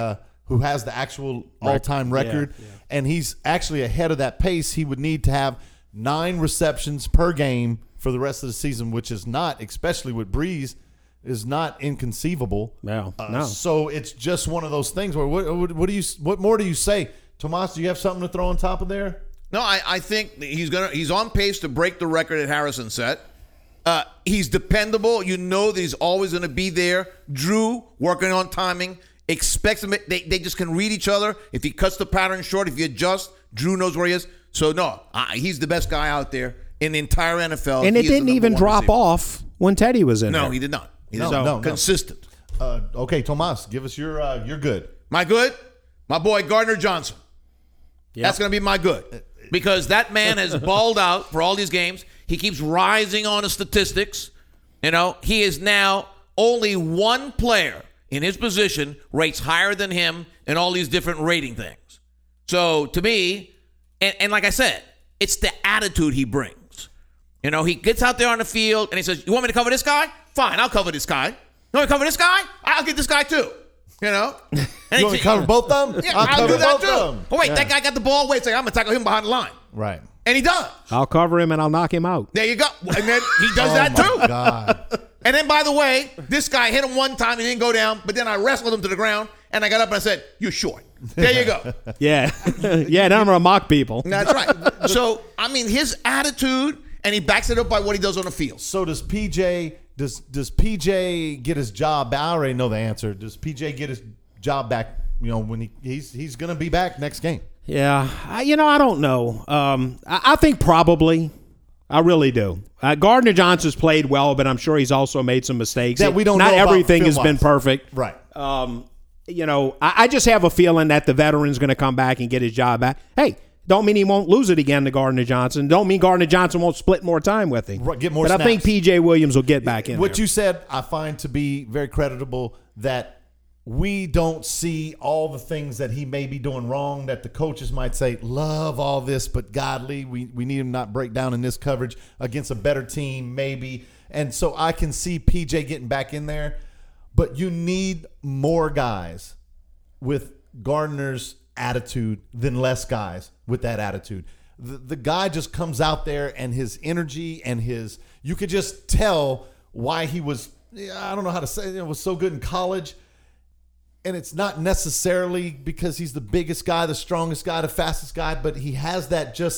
[SPEAKER 4] actual all-time record.
[SPEAKER 5] Yeah.
[SPEAKER 4] And he's actually ahead of that pace. He would need to have 9 receptions per game for the rest of the season, which is not, especially with Breeze, is not inconceivable.
[SPEAKER 5] No, no.
[SPEAKER 4] So it's just one of those things where what more do you say? Tomas, do you have something to throw on top of there?
[SPEAKER 3] No, I think he's on pace to break the record that Harrison set. He's dependable. You know that he's always going to be there. Drew working on timing. Expects him. They just can read each other. If he cuts the pattern short, if you adjust, Drew knows where he is. So no, he's the best guy out there in the entire NFL.
[SPEAKER 5] And
[SPEAKER 3] He
[SPEAKER 5] it
[SPEAKER 3] is the
[SPEAKER 5] didn't
[SPEAKER 3] number
[SPEAKER 5] even
[SPEAKER 3] one
[SPEAKER 5] drop
[SPEAKER 3] receiver.
[SPEAKER 5] off when Teddy was in
[SPEAKER 3] No,
[SPEAKER 5] there.
[SPEAKER 3] he did not.
[SPEAKER 4] No.
[SPEAKER 3] Consistent.
[SPEAKER 4] Okay, Tomas, give us your good.
[SPEAKER 3] My good, my boy Gardner Johnson.
[SPEAKER 5] Yep.
[SPEAKER 3] That's going to be my good because that man has balled out for all these games. He keeps rising on the statistics. He is now only one player in his position rates higher than him in all these different rating things. So to me, and like I said, it's the attitude he brings. He gets out there on the field and he says, "You want me to cover this guy? Fine, I'll cover this guy. You want me to cover this guy? I'll get this guy too." And
[SPEAKER 4] You want to cover both of them?
[SPEAKER 3] Yeah, I'll do that too.
[SPEAKER 4] them.
[SPEAKER 3] Oh wait,
[SPEAKER 4] Yeah.
[SPEAKER 3] that guy got the ball. Wait a second, I'm gonna tackle him behind the line,
[SPEAKER 4] Right.
[SPEAKER 3] and he does.
[SPEAKER 5] I'll cover him and I'll knock him out.
[SPEAKER 3] There you go. And then he does that
[SPEAKER 4] Oh,
[SPEAKER 3] too.
[SPEAKER 4] my God.
[SPEAKER 3] And then, by the way, this guy hit him one time. He didn't go down, but then I wrestled him to the ground, and I got up and I said, "You're short." There you go.
[SPEAKER 5] Yeah. Yeah, then I'm going to mock people.
[SPEAKER 3] That's right. So, I mean, his attitude, and he backs it up by what he does on the field.
[SPEAKER 4] So does PJ get his job back? I already know the answer. Does PJ get his job back, when he's going to be back next game?
[SPEAKER 5] Yeah. I don't know. I think probably. I really do. Gardner Johnson's played well, but I'm sure he's also made some mistakes.
[SPEAKER 4] That we don't
[SPEAKER 5] Not
[SPEAKER 4] know about
[SPEAKER 5] everything has
[SPEAKER 4] film-wise.
[SPEAKER 5] been perfect.
[SPEAKER 4] Right.
[SPEAKER 5] I just have a feeling that the veteran's going to come back and get his job back. Hey, don't mean he won't lose it again to Gardner Johnson. Don't mean Gardner Johnson won't split more time with him.
[SPEAKER 4] Right, get more
[SPEAKER 5] But I think
[SPEAKER 4] snaps.
[SPEAKER 5] P.J. Williams will get back in
[SPEAKER 4] What
[SPEAKER 5] there.
[SPEAKER 4] you said, I find to be very creditable, that we don't see all the things that he may be doing wrong, that the coaches might say, love all this, but godly, we need him not break down in this coverage against a better team, maybe. And so I can see PJ getting back in there, but you need more guys with Gardner's attitude than less guys with that attitude. The guy just comes out there, and his energy and you could just tell why he was, I don't know how to say it, was so good in college. And it's not necessarily because he's the biggest guy, the strongest guy, the fastest guy, but he has that just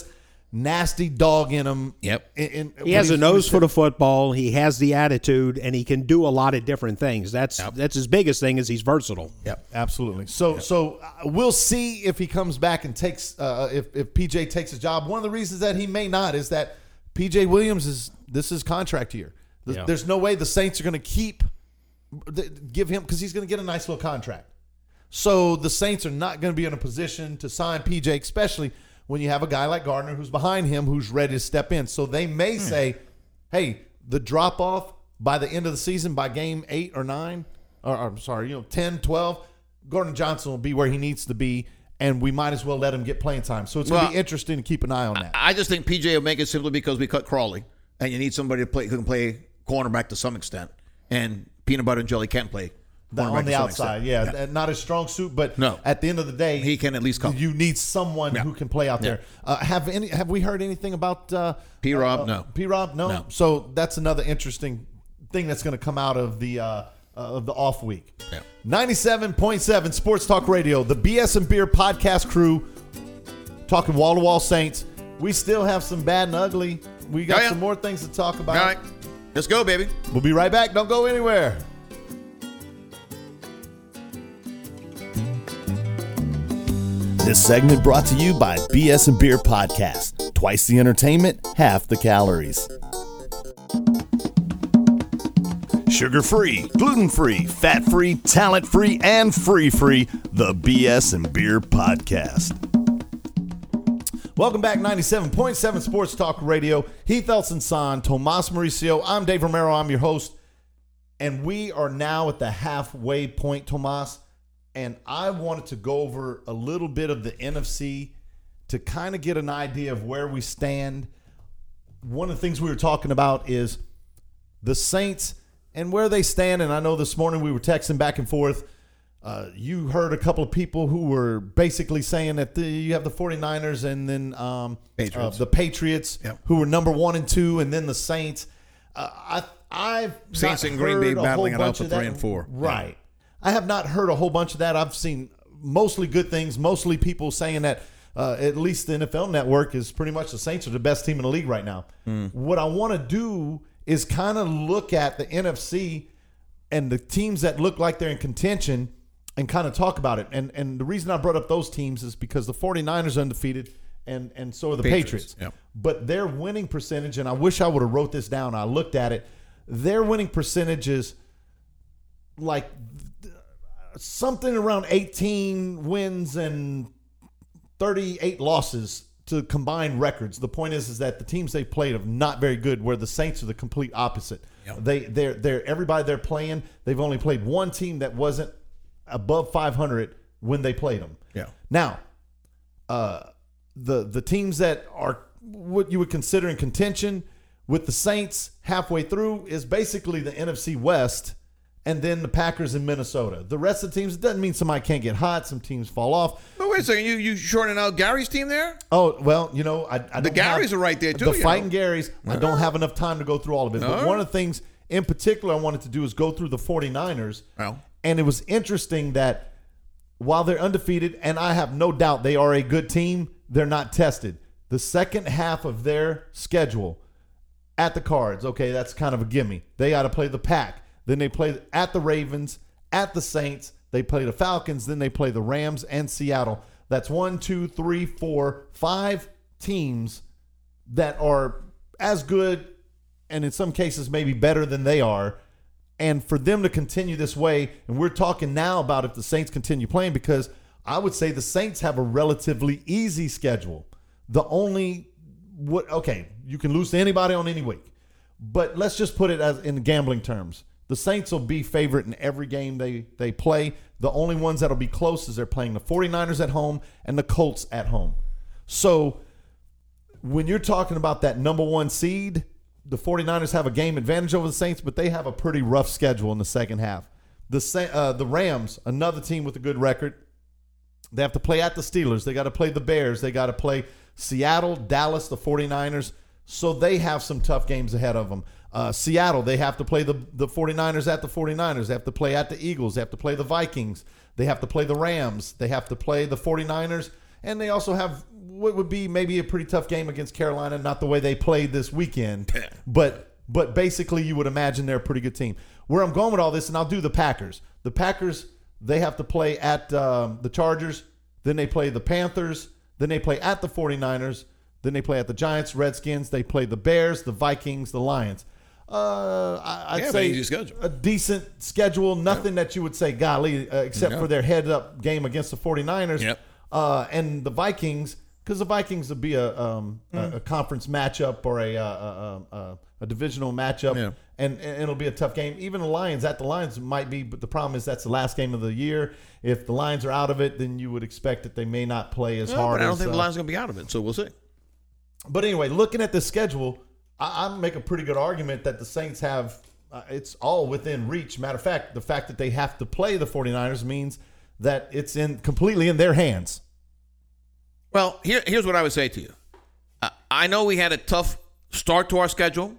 [SPEAKER 4] nasty dog in him.
[SPEAKER 3] Yep.
[SPEAKER 5] He has a nose for the football. He has the attitude, and he can do a lot of different things. That's his biggest thing is he's versatile.
[SPEAKER 4] Yep, absolutely. So we'll see if he comes back and takes if PJ takes his job. One of the reasons that he may not is that PJ Williams this is contract year. There's no way the Saints are going to give him, because he's going to get a nice little contract. So the Saints are not going to be in a position to sign PJ, especially when you have a guy like Gardner who's behind him, who's ready to step in. So they may say, hey, the drop-off by the end of the season, by game 8 or 9, or I'm sorry, 10, 12, Gordon Johnson will be where he needs to be, and we might as well let him get playing time. So it's going to be interesting to keep an eye on that.
[SPEAKER 3] I just think PJ will make it simply because we cut Crawley, and you need somebody who can play cornerback to some extent, and Peanut Butter and Jelly can't play
[SPEAKER 4] on the outside, not a strong suit, but at the end of the day,
[SPEAKER 3] he can at least come.
[SPEAKER 4] You need someone who can play out there. Have we heard anything about
[SPEAKER 3] P-Rob? No.
[SPEAKER 4] P-Rob? No. So that's another interesting thing that's going to come out of the off week. 97.7 Sports Talk Radio, the BS and Beer podcast crew, talking wall to wall Saints. We still have some bad and ugly. We got some more things to talk about.
[SPEAKER 3] All right, let's go, baby.
[SPEAKER 4] We'll be right back. Don't go anywhere.
[SPEAKER 7] This segment brought to you by BS and Beer Podcast. Twice the entertainment, half the calories. Sugar-free, gluten-free, fat-free, talent-free, and free-free, the BS and Beer Podcast.
[SPEAKER 4] Welcome back, 97.7 Sports Talk Radio. Heath Elson-Son, Tomas Mauricio. I'm Dave Romero. I'm your host. And we are now at the halfway point, Tomas. And I wanted to go over a little bit of the NFC to kind of get an idea of where we stand. One of the things we were talking about is the Saints and where they stand. And I know this morning we were texting back and forth. You heard a couple of people who were basically saying that you have the 49ers and then the Patriots, who were number 1 and 2, and then the Saints. I've
[SPEAKER 3] Saints and Green Bay battling it out for 3 and 4.
[SPEAKER 4] Right. Yeah. I have not heard a whole bunch of that. I've seen mostly good things, mostly people saying that at least the NFL Network is pretty much the Saints are the best team in the league right now. What I want to do is kind of look at the NFC and the teams that look like they're in contention and kind of talk about it. And the reason I brought up those teams is because the 49ers are undefeated and so are the Patriots.
[SPEAKER 3] Yep.
[SPEAKER 4] But their winning percentage, and I wish I would have wrote this down. I looked at it. Their winning percentage is like something around 18 wins and 38 losses to combine records. The point is that the teams they played are not very good, where the Saints are the complete opposite. Yep. They're everybody they're playing, they've only played one team that wasn't above 500 when they played them.
[SPEAKER 3] Yeah.
[SPEAKER 4] Now, the teams that are what you would consider in contention with the Saints halfway through is basically the NFC West, and then the Packers in Minnesota. The rest of the teams, it doesn't mean somebody can't get hot. Some teams fall off.
[SPEAKER 3] But wait a second, you shorting out Gary's team there?
[SPEAKER 4] Oh, well, I
[SPEAKER 3] the Garys are right there too.
[SPEAKER 4] The Fighting Garys, I don't have enough time to go through all of it. But one of the things in particular I wanted to do is go through the 49ers.
[SPEAKER 3] Well.
[SPEAKER 4] And it was interesting that while they're undefeated, and I have no doubt they are a good team, they're not tested. The second half of their schedule at the Cards, okay, that's kind of a gimme. They got to play the Pack. Then they play at the Ravens, at the Saints. They play the Falcons. Then they play the Rams and Seattle. That's 1, 2, 3, 4, 5 teams that are as good and in some cases maybe better than they are. And for them to continue this way, and we're talking now about if the Saints continue playing, because I would say the Saints have a relatively easy schedule. You can lose to anybody on any week. But let's just put it as in gambling terms. The Saints will be favorite in every game they play. The only ones that'll be close is they're playing the 49ers at home and the Colts at home. So when you're talking about that number 1 seed, the 49ers have a game advantage over the Saints, but they have a pretty rough schedule in the second half. The Rams, another team with a good record, they have to play at the Steelers. They got to play the Bears. They got to play Seattle, Dallas, the 49ers. So they have some tough games ahead of them. Seattle, they have to play the 49ers at the 49ers. They have to play at the Eagles. They have to play the Vikings. They have to play the Rams. They have to play the 49ers. And they also have what would be maybe a pretty tough game against Carolina, not the way they played this weekend. But basically you would imagine they're a pretty good team. Where I'm going with all this, and I'll do the Packers. The Packers, they have to play at the Chargers. Then they play the Panthers. Then they play at the 49ers. Then they play at the Giants, Redskins. They play the Bears, the Vikings, the Lions. I'd say
[SPEAKER 3] easy schedule.
[SPEAKER 4] A decent schedule. Nothing that you would say, golly, except for their head-up game against the 49ers.
[SPEAKER 3] Yep.
[SPEAKER 4] And the Vikings, because the Vikings would be a conference matchup or a divisional matchup.
[SPEAKER 3] Yeah.
[SPEAKER 4] And it'll be a tough game. Even the Lions might be, but the problem is that's the last game of the year. If the Lions are out of it, then you would expect that they may not play as hard.
[SPEAKER 3] But I don't
[SPEAKER 4] as,
[SPEAKER 3] think the Lions are going to be out of it, so we'll see.
[SPEAKER 4] But anyway, looking at the schedule, I make a pretty good argument that the Saints have it's all within reach. Matter of fact, the fact that they have to play the 49ers means that it's completely in their hands.
[SPEAKER 3] Well, here's what I would say to you. I know we had a tough start to our schedule.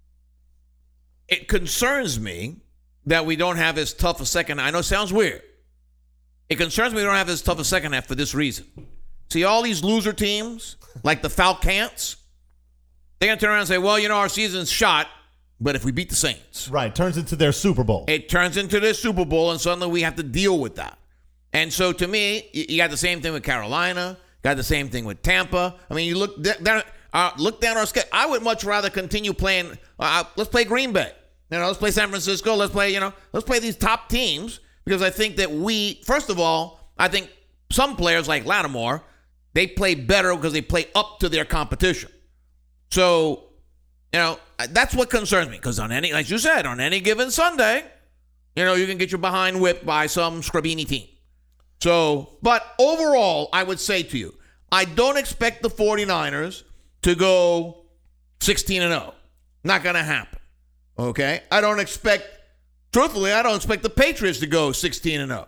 [SPEAKER 3] It concerns me that we don't have as tough a second. I know it sounds weird. It concerns me we don't have as tough a second half for this reason. See, all these loser teams, like the Falcons, they're going to turn around and say, well, our season's shot, but if we beat the Saints.
[SPEAKER 4] Right, turns into their Super Bowl.
[SPEAKER 3] It turns into their Super Bowl, and suddenly we have to deal with that. And so to me, you got the same thing with Carolina, got the same thing with Tampa. I mean, you look down our schedule. I would much rather continue playing. Let's play Green Bay. Let's play San Francisco. Let's play these top teams, because I think that first of all, I think some players like Lattimore, they play better because they play up to their competition. So, that's what concerns me, because like you said, on any given Sunday, you can get your behind whipped by some scrubini team. So, but overall, I would say to you, I don't expect the 49ers to go 16-0. Not going to happen. Okay? Truthfully, I don't expect the Patriots to go 16-0.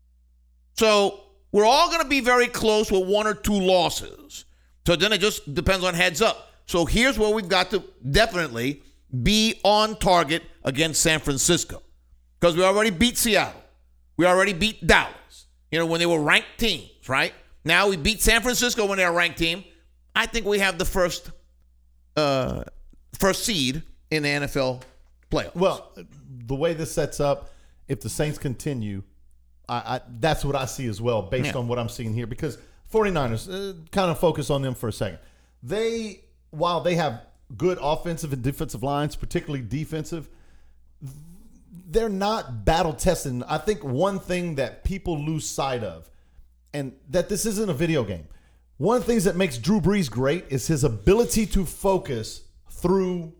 [SPEAKER 3] So, we're all going to be very close with one or two losses. So then it just depends on heads up. So here's where we've got to definitely be on target against San Francisco. Because we already beat Seattle. We already beat Dallas. When they were ranked teams, right? Now we beat San Francisco when they're a ranked team. I think we have the first seed in the NFL playoffs.
[SPEAKER 4] Well, the way this sets up, if the Saints continue, that's what I see as well, based on what I'm seeing here. Because 49ers, kind of focus on them for a second. While they have good offensive and defensive lines, particularly defensive, they're not battle-tested. I think one thing that people lose sight of, and that this isn't a video game, one of the things that makes Drew Brees great is his ability to focus through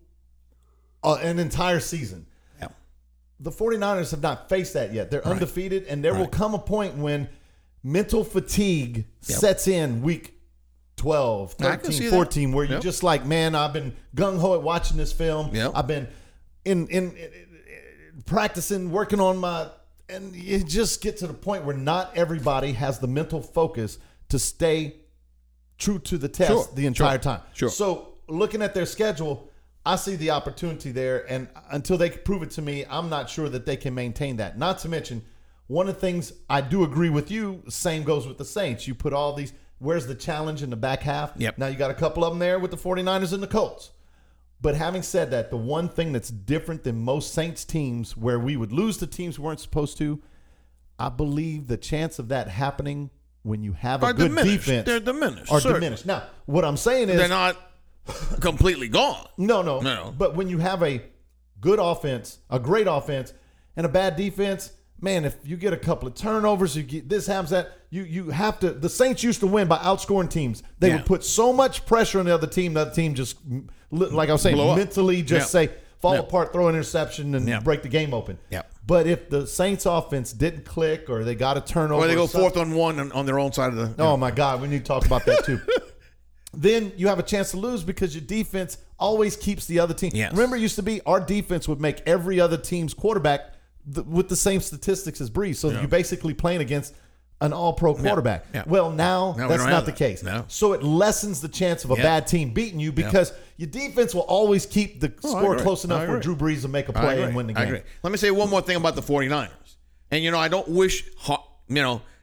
[SPEAKER 4] an entire season.
[SPEAKER 3] Yeah.
[SPEAKER 4] The 49ers have not faced that yet. They're undefeated, and there will come a point when mental fatigue sets in week 12, 13, 14, where you're just like, man, I've been gung-ho at watching this film.
[SPEAKER 3] Yep.
[SPEAKER 4] I've been in practicing, working on and you just get to the point where not everybody has the mental focus to stay true to the test the entire time.
[SPEAKER 3] Sure.
[SPEAKER 4] So looking at their schedule, I see the opportunity there, and until they prove it to me, I'm not sure that they can maintain that. Not to mention, one of the things I do agree with you, same goes with the Saints. You put all these, where's the challenge in the back half?
[SPEAKER 3] Yep.
[SPEAKER 4] Now you got a couple of them there with the 49ers and the Colts. But having said that, the one thing that's different than most Saints teams where we would lose to teams we weren't supposed to, I believe the chance of that happening when you have a good defense.
[SPEAKER 3] They're diminished.
[SPEAKER 4] Are diminished. Now, what I'm saying is,
[SPEAKER 3] they're not completely gone.
[SPEAKER 4] No. But when you have a good offense, a great offense, and a bad defense, man, if you get a couple of turnovers, you get this happens, that, you have to. The Saints used to win by outscoring teams. They would put so much pressure on the other team just, like I was saying, mentally just fall apart, throw an interception, and break the game open.
[SPEAKER 3] Yep.
[SPEAKER 4] But if the Saints offense didn't click, or they got a turnover,
[SPEAKER 3] or they go 4th and 1 on their own side of the.
[SPEAKER 4] Oh my God, we need to talk about that too. Then you have a chance to lose because your defense always keeps the other team.
[SPEAKER 3] Yes.
[SPEAKER 4] Remember, it used to be our defense would make every other team's quarterback with the same statistics as Brees. So you're basically playing against an all-pro quarterback.
[SPEAKER 3] Yeah.
[SPEAKER 4] Well, now that's not the case.
[SPEAKER 3] No.
[SPEAKER 4] So it lessens the chance of a bad team beating you because your defense will always keep the score close enough where Drew Brees will make a play and win the game.
[SPEAKER 3] I agree. Let me say one more thing about the 49ers. And, I don't wish,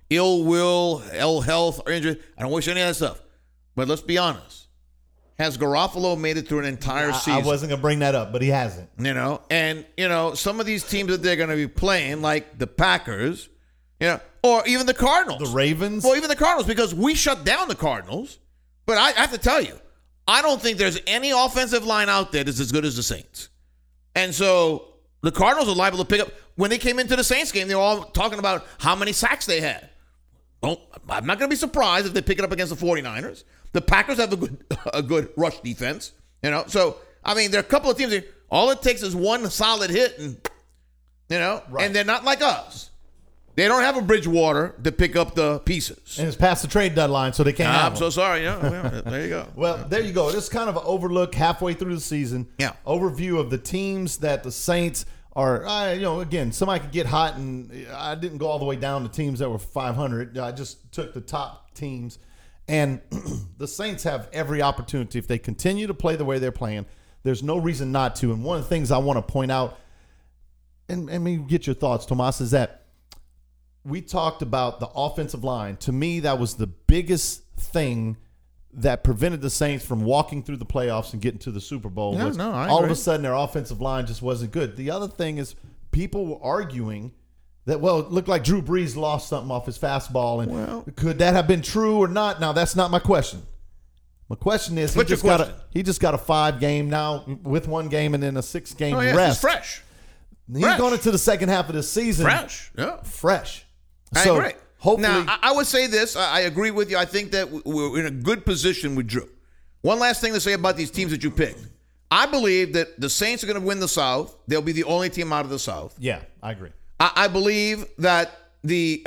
[SPEAKER 3] ill will, ill health, or injury. I don't wish any of that stuff. But let's be honest. Has Garoppolo made it through an entire season?
[SPEAKER 4] I wasn't going to bring that up, but he hasn't.
[SPEAKER 3] And some of these teams that they're going to be playing, like the Packers, or even the Cardinals.
[SPEAKER 4] The Ravens?
[SPEAKER 3] Well, even the Cardinals, because we shut down the Cardinals. But I have to tell you, I don't think there's any offensive line out there that's as good as the Saints. And so the Cardinals are liable to pick up. When they came into the Saints game, they were all talking about how many sacks they had. Well, I'm not going to be surprised if they pick it up against the 49ers. The Packers have a good rush defense, So, I mean, there are a couple of teams that all it takes is one solid hit, and
[SPEAKER 4] Right.
[SPEAKER 3] and they're not like us. They don't have a Bridgewater to pick up the pieces.
[SPEAKER 4] And it's past the trade deadline, so they can't have
[SPEAKER 3] I'm
[SPEAKER 4] them.
[SPEAKER 3] so sorry. There you go.
[SPEAKER 4] Well, there you go. It's kind of an overlook halfway through the season.
[SPEAKER 3] Yeah.
[SPEAKER 4] Overview of the teams that the Saints are, again, somebody could get hot, and I didn't go all the way down to teams that were 500. I just took the top teams. And the Saints have every opportunity. If they continue to play the way they're playing, there's no reason not to. And one of the things I want to point out, and maybe get your thoughts, Tomas, is that we talked about the offensive line. To me, that was the biggest thing that prevented the Saints from walking through the playoffs and getting to the Super Bowl.
[SPEAKER 3] I
[SPEAKER 4] all
[SPEAKER 3] agree.
[SPEAKER 4] of a sudden, their offensive line just wasn't good. The other thing is people were arguing that, well, it looked like Drew Brees lost something off his fastball. And could that have been true or not? Now, that's not my question. My question is, he just got a 5-game now with 1 game and then a 6-game rest.
[SPEAKER 3] He's fresh.
[SPEAKER 4] He's going into the second half of the season. Fresh.
[SPEAKER 3] I
[SPEAKER 4] So
[SPEAKER 3] agree.
[SPEAKER 4] hopefully,
[SPEAKER 3] Now, I would say this. I agree with you. I think that we're in a good position with Drew. One last thing to say about these teams that you picked. I believe that the Saints are going to win the South. They'll be the only team out of the South.
[SPEAKER 4] yeah, I agree.
[SPEAKER 3] I believe that the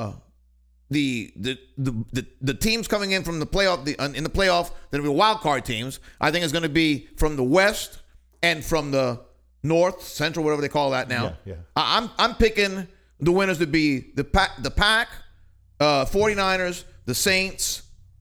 [SPEAKER 3] teams coming in from the playoff in the playoff that will be wild card teams, I think is going to be from the West and from the North, Central, whatever they call that now.
[SPEAKER 4] Yeah.
[SPEAKER 3] I'm picking the winners to be the Pack, 49ers, the Saints,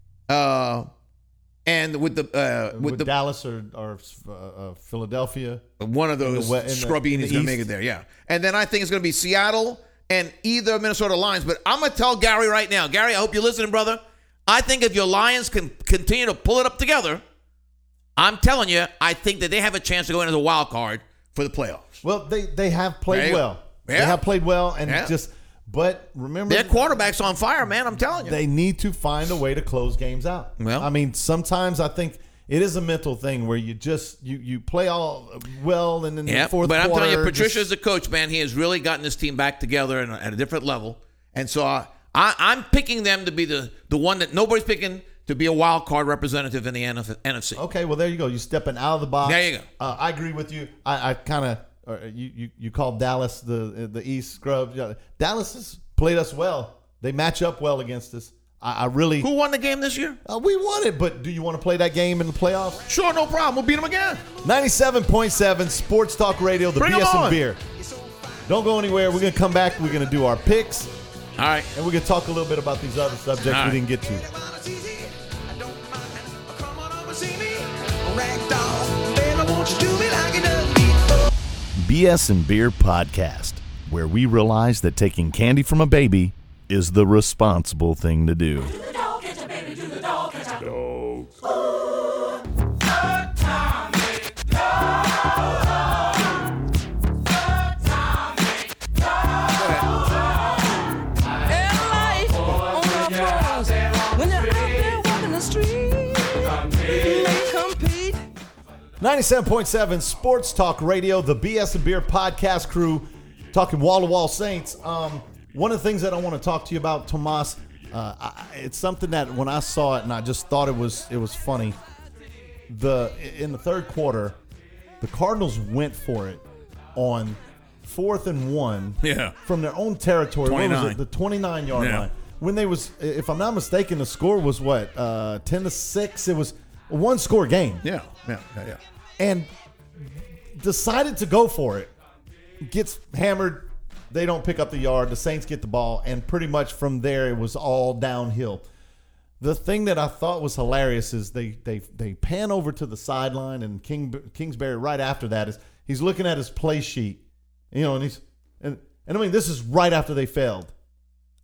[SPEAKER 3] and with
[SPEAKER 4] Dallas or Philadelphia.
[SPEAKER 3] one of those scrubby is going to make it there, yeah. And then I think it's going to be Seattle and either Minnesota Lions. But I'm going to tell Gary right now. Gary, I hope you're listening, brother. I think if your Lions can continue to pull it up together, I'm telling you, I think that they have a chance to go into the wild card for the playoffs.
[SPEAKER 4] Well, they have played well.
[SPEAKER 3] Yeah.
[SPEAKER 4] They have played well, and but remember,
[SPEAKER 3] their quarterback's on fire, man. I'm telling you.
[SPEAKER 4] They need to find a way to close games out.
[SPEAKER 3] Well,
[SPEAKER 4] I mean, sometimes I think it is a mental thing where you just you play all well, and then the fourth
[SPEAKER 3] but I'm
[SPEAKER 4] quarter.
[SPEAKER 3] telling you, Patricia's the coach, man. He has really gotten this team back together at a different level, and so I'm picking them to be the one that nobody's picking to be a wild card representative in the NFC.
[SPEAKER 4] Okay, well there you go. You're stepping out of the box.
[SPEAKER 3] There you go.
[SPEAKER 4] I agree with you. I kind of you called Dallas the East scrub. Dallas has played us well. They match up well against us. I really.
[SPEAKER 3] Who won the game this year?
[SPEAKER 4] We won it, but do you want to play that game in the playoffs?
[SPEAKER 3] Sure, no problem. We'll beat them again.
[SPEAKER 4] 97.7 Sports Talk Radio, the
[SPEAKER 3] Bring 'em
[SPEAKER 4] BS
[SPEAKER 3] on.
[SPEAKER 4] and Beer. Don't go anywhere. We're going to come back. We're going to do our picks.
[SPEAKER 3] All right.
[SPEAKER 4] And we're going to talk a little bit about these other subjects
[SPEAKER 3] All right.
[SPEAKER 4] we didn't get to. BS and Beer Podcast, where we realize that taking candy from a baby is the responsible thing to do.
[SPEAKER 1] When you're out there walking the street, they compete.
[SPEAKER 4] 97.7 Sports Talk Radio, the BS and Beer Podcast crew, talking wall-to-wall Saints. One of the things that I want to talk to you about, Tomas, it's something that when I saw it and I just thought it was funny. In the third quarter, the Cardinals went for it on 4th and 1 from their own territory.
[SPEAKER 3] 29.
[SPEAKER 4] What was it? The 29-yard line. When they was, if I'm not mistaken, the score was what, 10-6. It was a one-score game.
[SPEAKER 3] Yeah.
[SPEAKER 4] And decided to go for it. Gets hammered. They don't pick up the yard. The Saints get the ball, and pretty much from there it was all downhill. The thing that I thought was hilarious is they pan over to the sideline, and Kingsbury right after that is he's looking at his play sheet, and I mean this is right after they failed.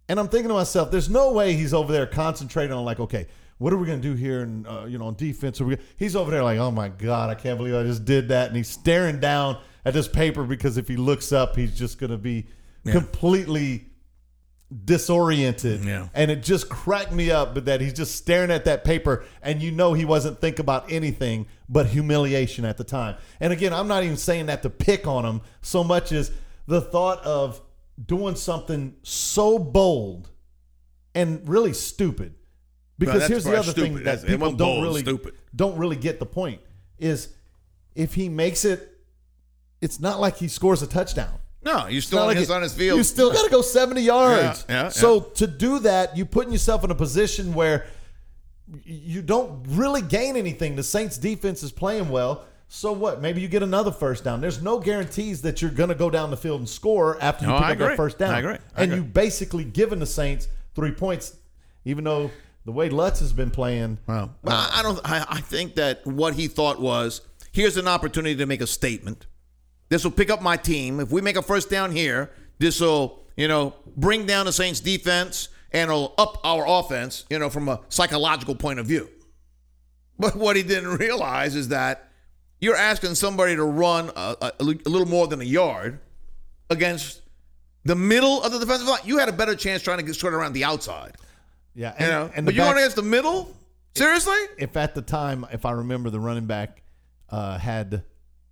[SPEAKER 4] And I'm thinking to myself, there's no way he's over there concentrating on like, okay, what are we going to do here and on defense? He's over there like, oh my God, I can't believe I just did that. And he's staring down at this paper because if he looks up, he's just going to be completely disoriented.
[SPEAKER 3] Yeah.
[SPEAKER 4] And it just cracked me up that he's just staring at that paper and he wasn't thinking about anything but humiliation at the time. And again, I'm not even saying that to pick on him so much as the thought of doing something so bold and really stupid. Because here's the other thing that people don't really get the point is if he makes it, it's not like he scores a touchdown.
[SPEAKER 3] No, you're still on his field.
[SPEAKER 4] You still got to go 70 yards.
[SPEAKER 3] Yeah.
[SPEAKER 4] So to do that, you're putting yourself in a position where you don't really gain anything. The Saints defense is playing well. So what? Maybe you get another first down. There's no guarantees that you're going to go down the field and score after you pick up that first down.
[SPEAKER 3] I agree.
[SPEAKER 4] And you basically given the Saints 3 points, even though the way Lutz has been playing.
[SPEAKER 3] Well, I think that what he thought was, here's an opportunity to make a statement. This will pick up my team. If we make a first down here, this will, bring down the Saints defense and it'll up our offense, from a psychological point of view. But what he didn't realize is that you're asking somebody to run a little more than a yard against the middle of the defensive line. You had a better chance trying to get started around the outside.
[SPEAKER 4] Yeah,
[SPEAKER 3] but you want against the middle? Seriously?
[SPEAKER 4] If at the time, if I remember, the running back had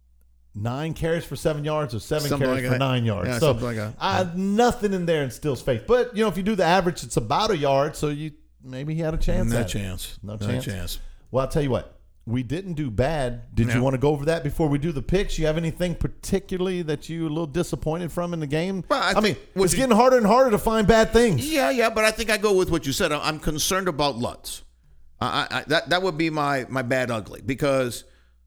[SPEAKER 4] 9 carries for 7 yards or 7
[SPEAKER 3] something
[SPEAKER 4] carries
[SPEAKER 3] like
[SPEAKER 4] for 9 yards.
[SPEAKER 3] Yeah,
[SPEAKER 4] so
[SPEAKER 3] something like that.
[SPEAKER 4] Nothing in there instills faith. But if you do the average, it's about a yard. So maybe he had a chance.
[SPEAKER 3] No
[SPEAKER 4] at
[SPEAKER 3] chance.
[SPEAKER 4] It. No
[SPEAKER 3] chance.
[SPEAKER 4] chance. Well, I'll tell you what. We didn't do bad. Did you want to go over that before we do the picks? You have anything particularly that you a little disappointed from in the game?
[SPEAKER 3] Well, I mean,
[SPEAKER 4] it's getting harder and harder to find bad things.
[SPEAKER 3] Yeah, but I think I go with what you said. I'm concerned about Lutz. That would be my bad ugly because,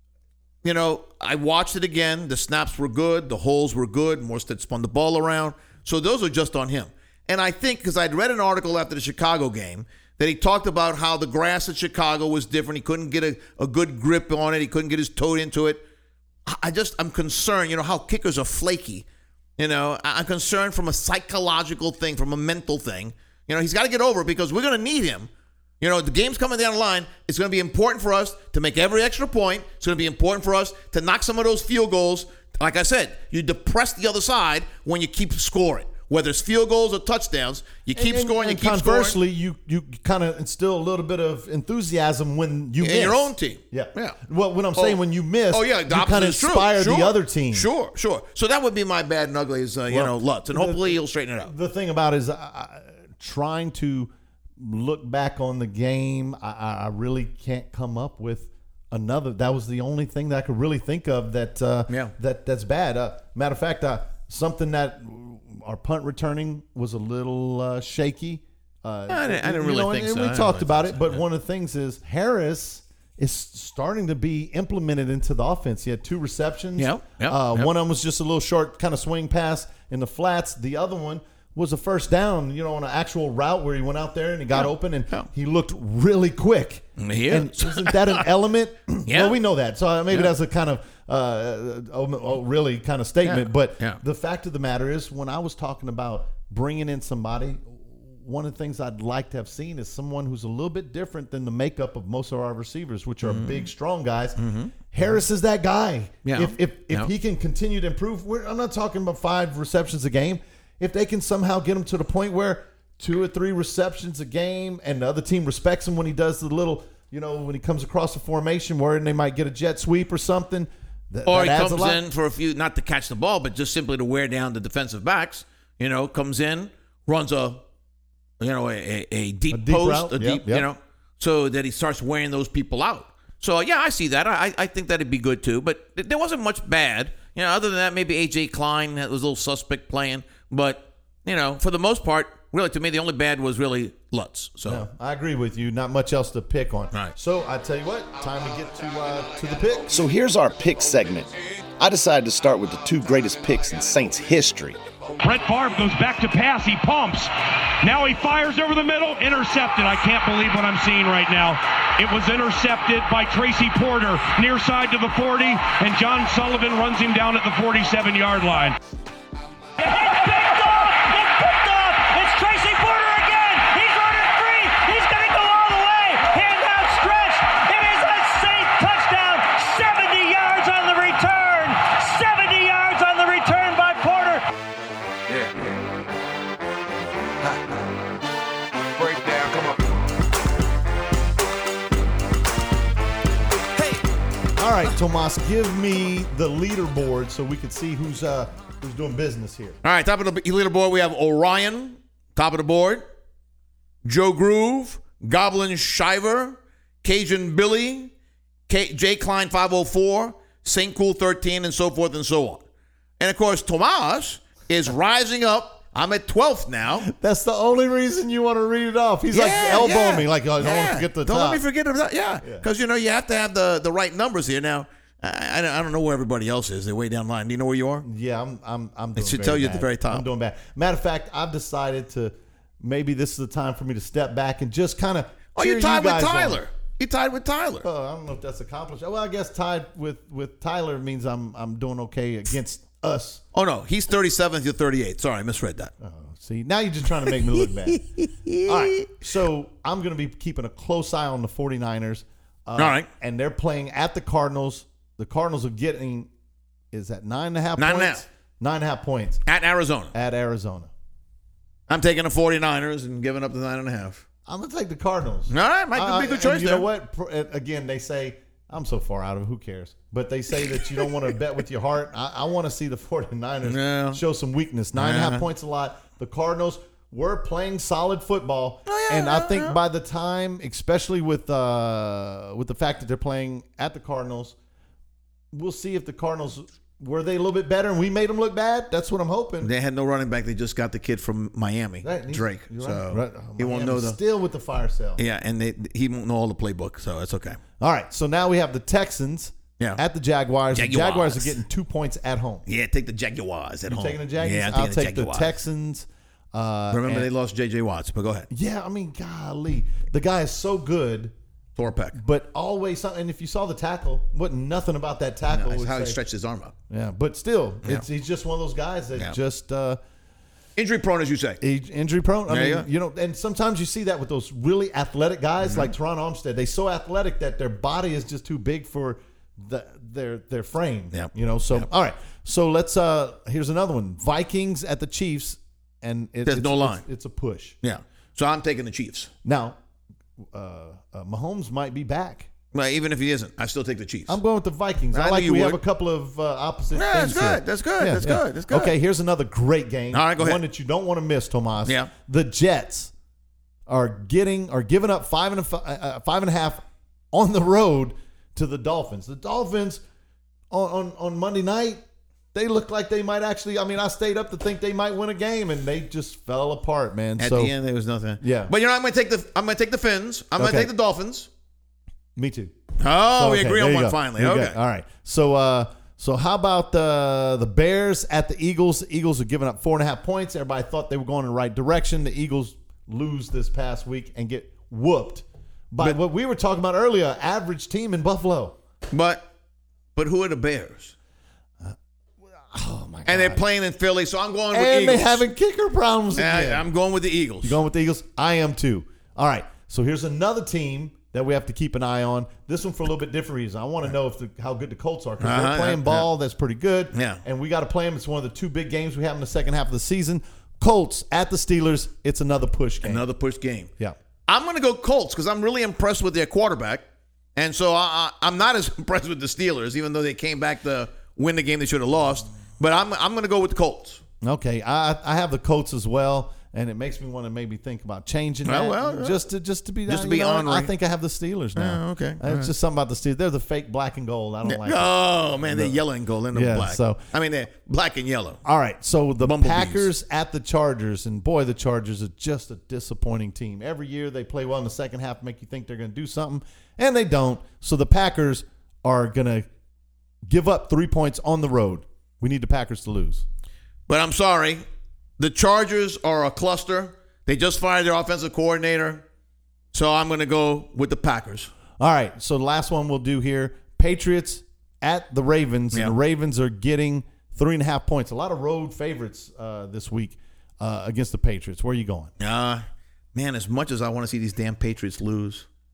[SPEAKER 3] I watched it again. The snaps were good. The holes were good. Morstead spun the ball around. So those are just on him. And I think because I'd read an article after the Chicago game that he talked about how the grass at Chicago was different. He couldn't get a good grip on it. He couldn't get his toe into it. I'm concerned, how kickers are flaky. I'm concerned from a psychological thing, from a mental thing. He's got to get over it because we're going to need him. The game's coming down the line. It's going to be important for us to make every extra point. It's going to be important for us to knock some of those field goals. Like I said, you depress the other side when you keep scoring. Whether it's field goals or touchdowns, you keep scoring, you keep scoring.
[SPEAKER 4] Conversely, you kind of instill a little bit of enthusiasm when you miss.
[SPEAKER 3] In your own team.
[SPEAKER 4] Yeah. Well, when I'm saying when you miss,
[SPEAKER 3] the
[SPEAKER 4] you kind of inspire the other team.
[SPEAKER 3] Sure. So that would be my bad and ugly is, Lutz. And hopefully he'll straighten it out.
[SPEAKER 4] The thing about it is trying to look back on the game, I really can't come up with another. That was the only thing that I could really think of that's bad. Matter of fact, something that our punt returning was a little shaky.
[SPEAKER 3] I didn't really think so.
[SPEAKER 4] We talked about it, but one of the things is Harris is starting to be implemented into the offense. He had 2 receptions. One of them was just a little short kind of swing pass in the flats. The other one was a first down, on an actual route where he went out there and he got open and he looked really quick.
[SPEAKER 3] Yeah.
[SPEAKER 4] And isn't that an element? Well, we know that. So maybe that's a kind of really kind of statement. But the fact of the matter is when I was talking about bringing in somebody, one of the things I'd like to have seen is someone who's a little bit different than the makeup of most of our receivers, which are big, strong guys. Harris is that guy.
[SPEAKER 3] Yeah.
[SPEAKER 4] If he can continue to improve, I'm not talking about 5 receptions a game. If they can somehow get him to the point where 2 or 3 receptions a game and the other team respects him when he does the little, when he comes across the formation where they might get a jet sweep or something.
[SPEAKER 3] Or he comes in for a few, not to catch the ball, but just simply to wear down the defensive backs. Comes in, runs a deep post,
[SPEAKER 4] route.
[SPEAKER 3] so that he starts wearing those people out. So, I see that. I think that'd be good too. But there wasn't much bad. Other than that, maybe A.J. Klein that was a little suspect playing. But, for the most part, really, to me, the only bad was really Lutz. So
[SPEAKER 4] no, I agree with you. Not much else to pick on.
[SPEAKER 3] Right.
[SPEAKER 4] So I tell you what, time to get to the picks.
[SPEAKER 7] So here's our pick segment. I decided to start with the 2 greatest picks in Saints history.
[SPEAKER 9] Brett Favre goes back to pass. He pumps. Now he fires over the middle. Intercepted. I can't believe what I'm seeing right now. It was intercepted by Tracy Porter near side to the 40, and John Sullivan runs him down at the 47-yard line.
[SPEAKER 1] It's picked off! It's picked off! It's Tracy Porter
[SPEAKER 4] Tomas, give me the leaderboard so we can see who's doing business here.
[SPEAKER 3] All right, top of the leaderboard, we have Orion, top of the board. Joe Groove, Goblin Shiver, Cajun Billy, J. Klein 504, St. Cool 13, and so forth and so on. And, of course, Tomas is rising up. I'm at 12th now.
[SPEAKER 4] That's the only reason you want to read it off. He's like elbowing me, like, oh, I don't want to forget the top.
[SPEAKER 3] Don't let me forget about that. Yeah, because, you have to have the right numbers here. Now, I don't know where everybody else is. They're way down the line. Do you know where you are?
[SPEAKER 4] Yeah, I'm doing
[SPEAKER 3] It should
[SPEAKER 4] very
[SPEAKER 3] tell you
[SPEAKER 4] bad.
[SPEAKER 3] at the very top.
[SPEAKER 4] I'm doing bad. Matter of fact, I've decided to, maybe this is the time for me to step back and just kind of cheer
[SPEAKER 3] you tied with
[SPEAKER 4] guys on.
[SPEAKER 3] Tyler. You tied with Tyler.
[SPEAKER 4] Oh, I don't know if that's accomplished. Well, I guess tied with Tyler means I'm doing okay against us.
[SPEAKER 3] Oh, no. He's 37th. You're 38th. Sorry, I misread that.
[SPEAKER 4] See, now you're just trying to make me look bad. All right, so I'm going to be keeping a close eye on the 49ers.
[SPEAKER 3] All right.
[SPEAKER 4] And they're playing at the Cardinals. The Cardinals are getting, is that 9.5
[SPEAKER 3] 9.5.
[SPEAKER 4] points? 9.5 points.
[SPEAKER 3] At Arizona.
[SPEAKER 4] At Arizona.
[SPEAKER 3] I'm taking the 49ers and giving up the 9.5.
[SPEAKER 4] I'm going to take the Cardinals.
[SPEAKER 3] All right, might be a good choice
[SPEAKER 4] you
[SPEAKER 3] there.
[SPEAKER 4] know what? Again, they say, I'm so far out of it, who cares? But they say that you don't want to bet with your heart. I want to see the 49ers show some weakness. 9.5 points a lot. The Cardinals were playing solid football. And I think by the time, especially with the fact that they're playing at the Cardinals, we'll see if the Cardinals, were they a little bit better and we made them look bad? That's what I'm hoping.
[SPEAKER 3] They had no running back. They just got the kid from Miami,
[SPEAKER 4] Right,
[SPEAKER 3] Drake.
[SPEAKER 4] you're
[SPEAKER 3] So
[SPEAKER 4] right.
[SPEAKER 3] he won't know the.
[SPEAKER 4] Still with the fire sale.
[SPEAKER 3] Yeah, and he won't know all the playbook, so it's okay.
[SPEAKER 4] All right, so now we have the Texans at the Jaguars. The Jaguars are getting 2 points at home.
[SPEAKER 3] Yeah, take the Jaguars at home.
[SPEAKER 4] Taking the Jaguars?
[SPEAKER 3] Yeah,
[SPEAKER 4] I'll take the Texans.
[SPEAKER 3] Remember, they lost J.J. Watts, but go ahead.
[SPEAKER 4] Yeah, I mean, golly. The guy is so good,
[SPEAKER 3] Thorpeck.
[SPEAKER 4] but always, and if you saw the tackle, wasn't nothing about that tackle.
[SPEAKER 3] That's
[SPEAKER 4] would
[SPEAKER 3] how he
[SPEAKER 4] say-
[SPEAKER 3] stretched his arm out.
[SPEAKER 4] Yeah, but still, he's just one of those guys that just
[SPEAKER 3] Injury prone, as you say.
[SPEAKER 4] injury prone. I
[SPEAKER 3] There you
[SPEAKER 4] mean,
[SPEAKER 3] go.
[SPEAKER 4] you know, and sometimes you see that with those really athletic guys like Teron Armstead. They're so athletic that their body is just too big for their frame.
[SPEAKER 3] Yep.
[SPEAKER 4] You know, so all right. So let's here's another one. Vikings at the Chiefs, and
[SPEAKER 3] There's no line.
[SPEAKER 4] It's a push.
[SPEAKER 3] Yeah. So I'm taking the Chiefs.
[SPEAKER 4] Now, Mahomes might be back.
[SPEAKER 3] Well, even if he isn't, I still take the Chiefs.
[SPEAKER 4] I'm going with the Vikings.
[SPEAKER 3] I
[SPEAKER 4] I
[SPEAKER 3] knew
[SPEAKER 4] like
[SPEAKER 3] you
[SPEAKER 4] we have
[SPEAKER 3] would.
[SPEAKER 4] a couple of opposite
[SPEAKER 3] Yeah,
[SPEAKER 4] things
[SPEAKER 3] that's good.
[SPEAKER 4] here.
[SPEAKER 3] That's good. That's good. That's good.
[SPEAKER 4] Okay, here's another great game.
[SPEAKER 3] All right, go ahead.
[SPEAKER 4] One that you don't want to miss, Tomas.
[SPEAKER 3] Yeah.
[SPEAKER 4] The Jets are giving up 5.5 on the road to the Dolphins. The Dolphins on Monday night, they looked like they might actually. I mean, I stayed up to think they might win a game, and they just fell apart, man.
[SPEAKER 3] At
[SPEAKER 4] so
[SPEAKER 3] the end, there was nothing.
[SPEAKER 4] Yeah.
[SPEAKER 3] But I'm going to take the Finns. I'm going to
[SPEAKER 4] Okay.
[SPEAKER 3] take the Dolphins.
[SPEAKER 4] me too.
[SPEAKER 3] Oh, we
[SPEAKER 4] Okay,
[SPEAKER 3] agree
[SPEAKER 4] there
[SPEAKER 3] on
[SPEAKER 4] you
[SPEAKER 3] one
[SPEAKER 4] go.
[SPEAKER 3] finally.
[SPEAKER 4] There you
[SPEAKER 3] Okay.
[SPEAKER 4] go. All right. So how about the Bears at the Eagles? The Eagles are giving up 4.5 points. Everybody thought they were going in the right direction. The Eagles lose this past week and get whooped by what we were talking about earlier, average team in Buffalo.
[SPEAKER 3] But who are the Bears?
[SPEAKER 4] Oh my God!
[SPEAKER 3] And they're playing in Philly, so I'm going with
[SPEAKER 4] And
[SPEAKER 3] Eagles.
[SPEAKER 4] they having kicker problems again.
[SPEAKER 3] I'm going with the Eagles.
[SPEAKER 4] You going with the Eagles? I am too. All right. So here's another team that we have to keep an eye on. This one for a little bit different reason. I want to know how good the Colts are because they're playing ball. That's pretty good.
[SPEAKER 3] Yeah.
[SPEAKER 4] And we got to play them. It's one of the two big games we have in the second half of the season. Colts at the Steelers. It's another push game.
[SPEAKER 3] Another push game.
[SPEAKER 4] Yeah.
[SPEAKER 3] I'm going to go Colts because I'm really impressed with their quarterback. And so I'm not as impressed with the Steelers, even though they came back to win the game they should have lost. But I'm going to go with the Colts.
[SPEAKER 4] Okay. I have the Colts as well. And it makes me want to maybe think about changing that. Just to be
[SPEAKER 3] honorary.
[SPEAKER 4] I think I have the Steelers now.
[SPEAKER 3] Oh, okay.
[SPEAKER 4] It's just something about the Steelers. They're the fake black and gold. I don't like it.
[SPEAKER 3] Oh, man, they're yellow and gold and they're
[SPEAKER 4] Yeah,
[SPEAKER 3] black.
[SPEAKER 4] so-
[SPEAKER 3] I mean, they're black and yellow.
[SPEAKER 4] All right, so the
[SPEAKER 3] Bumblebees.
[SPEAKER 4] Packers at the Chargers, and boy, the Chargers are just a disappointing team. Every year they play well in the second half, make you think they're going to do something, and they don't. So the Packers are going to give up 3 points on the road. We need the Packers to lose.
[SPEAKER 3] But I'm sorry. The Chargers are a cluster. They just fired their offensive coordinator. So I'm going to go with the Packers.
[SPEAKER 4] All right, so the last one we'll do here, Patriots at the Ravens.
[SPEAKER 3] Yeah.
[SPEAKER 4] And the Ravens are getting 3.5 points. A lot of road favorites this week against the Patriots. Where are you going?
[SPEAKER 3] Man, as much as I want to see these damn Patriots lose,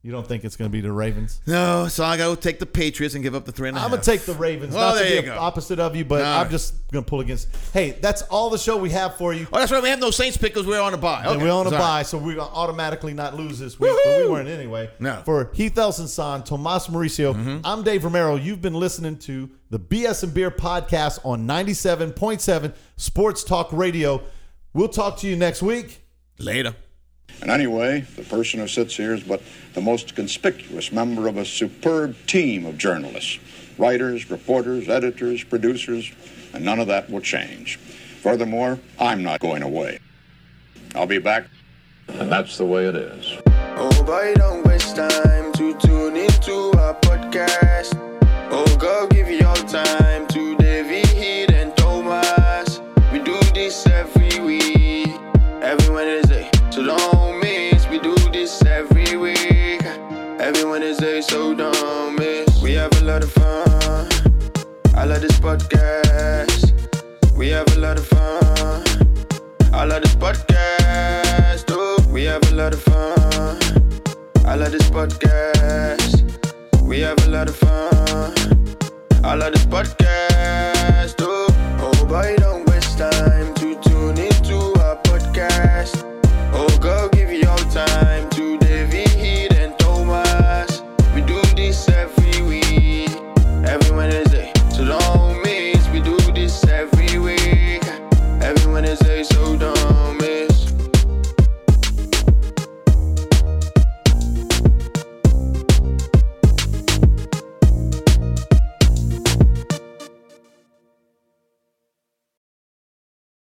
[SPEAKER 4] You don't think it's going to be the Ravens?
[SPEAKER 3] No, so I go take the Patriots and give up the 3.5.
[SPEAKER 4] I'm going to take the Ravens.
[SPEAKER 3] Well,
[SPEAKER 4] Not to
[SPEAKER 3] there
[SPEAKER 4] be
[SPEAKER 3] you go.
[SPEAKER 4] opposite of you, but I'm just going to pull against. Hey, that's all the show we have for you.
[SPEAKER 3] Oh, that's right. We have no Saints pick because we're on a bye. Okay.
[SPEAKER 4] And we're on a
[SPEAKER 3] Sorry.
[SPEAKER 4] bye, so we're going to automatically not lose this week, but we weren't anyway.
[SPEAKER 3] No.
[SPEAKER 4] For Heath Elson-Son, Tomas Mauricio, I'm Dave Romero. You've been listening to the BS and Beer podcast on 97.7 Sports Talk Radio. We'll talk to you next week.
[SPEAKER 3] Later.
[SPEAKER 10] And anyway, the person who sits here is but the most conspicuous member of a superb team of journalists, writers, reporters, editors, producers, and none of that will change. Furthermore, I'm not going away. I'll be back, and that's the way it is.
[SPEAKER 11] Oh boy, don't waste time to tune into our podcast. Oh, go give your time to Davey, Heath, and Thomas. We do this every week, every Wednesday, so don't miss. We do this every week, every Wednesday, so don't miss. We have a lot of fun. I love this podcast. We have a lot of fun. I love this podcast. Oh, we have a lot of fun. I love this podcast. We have a lot of fun. I love this podcast. Oh boy.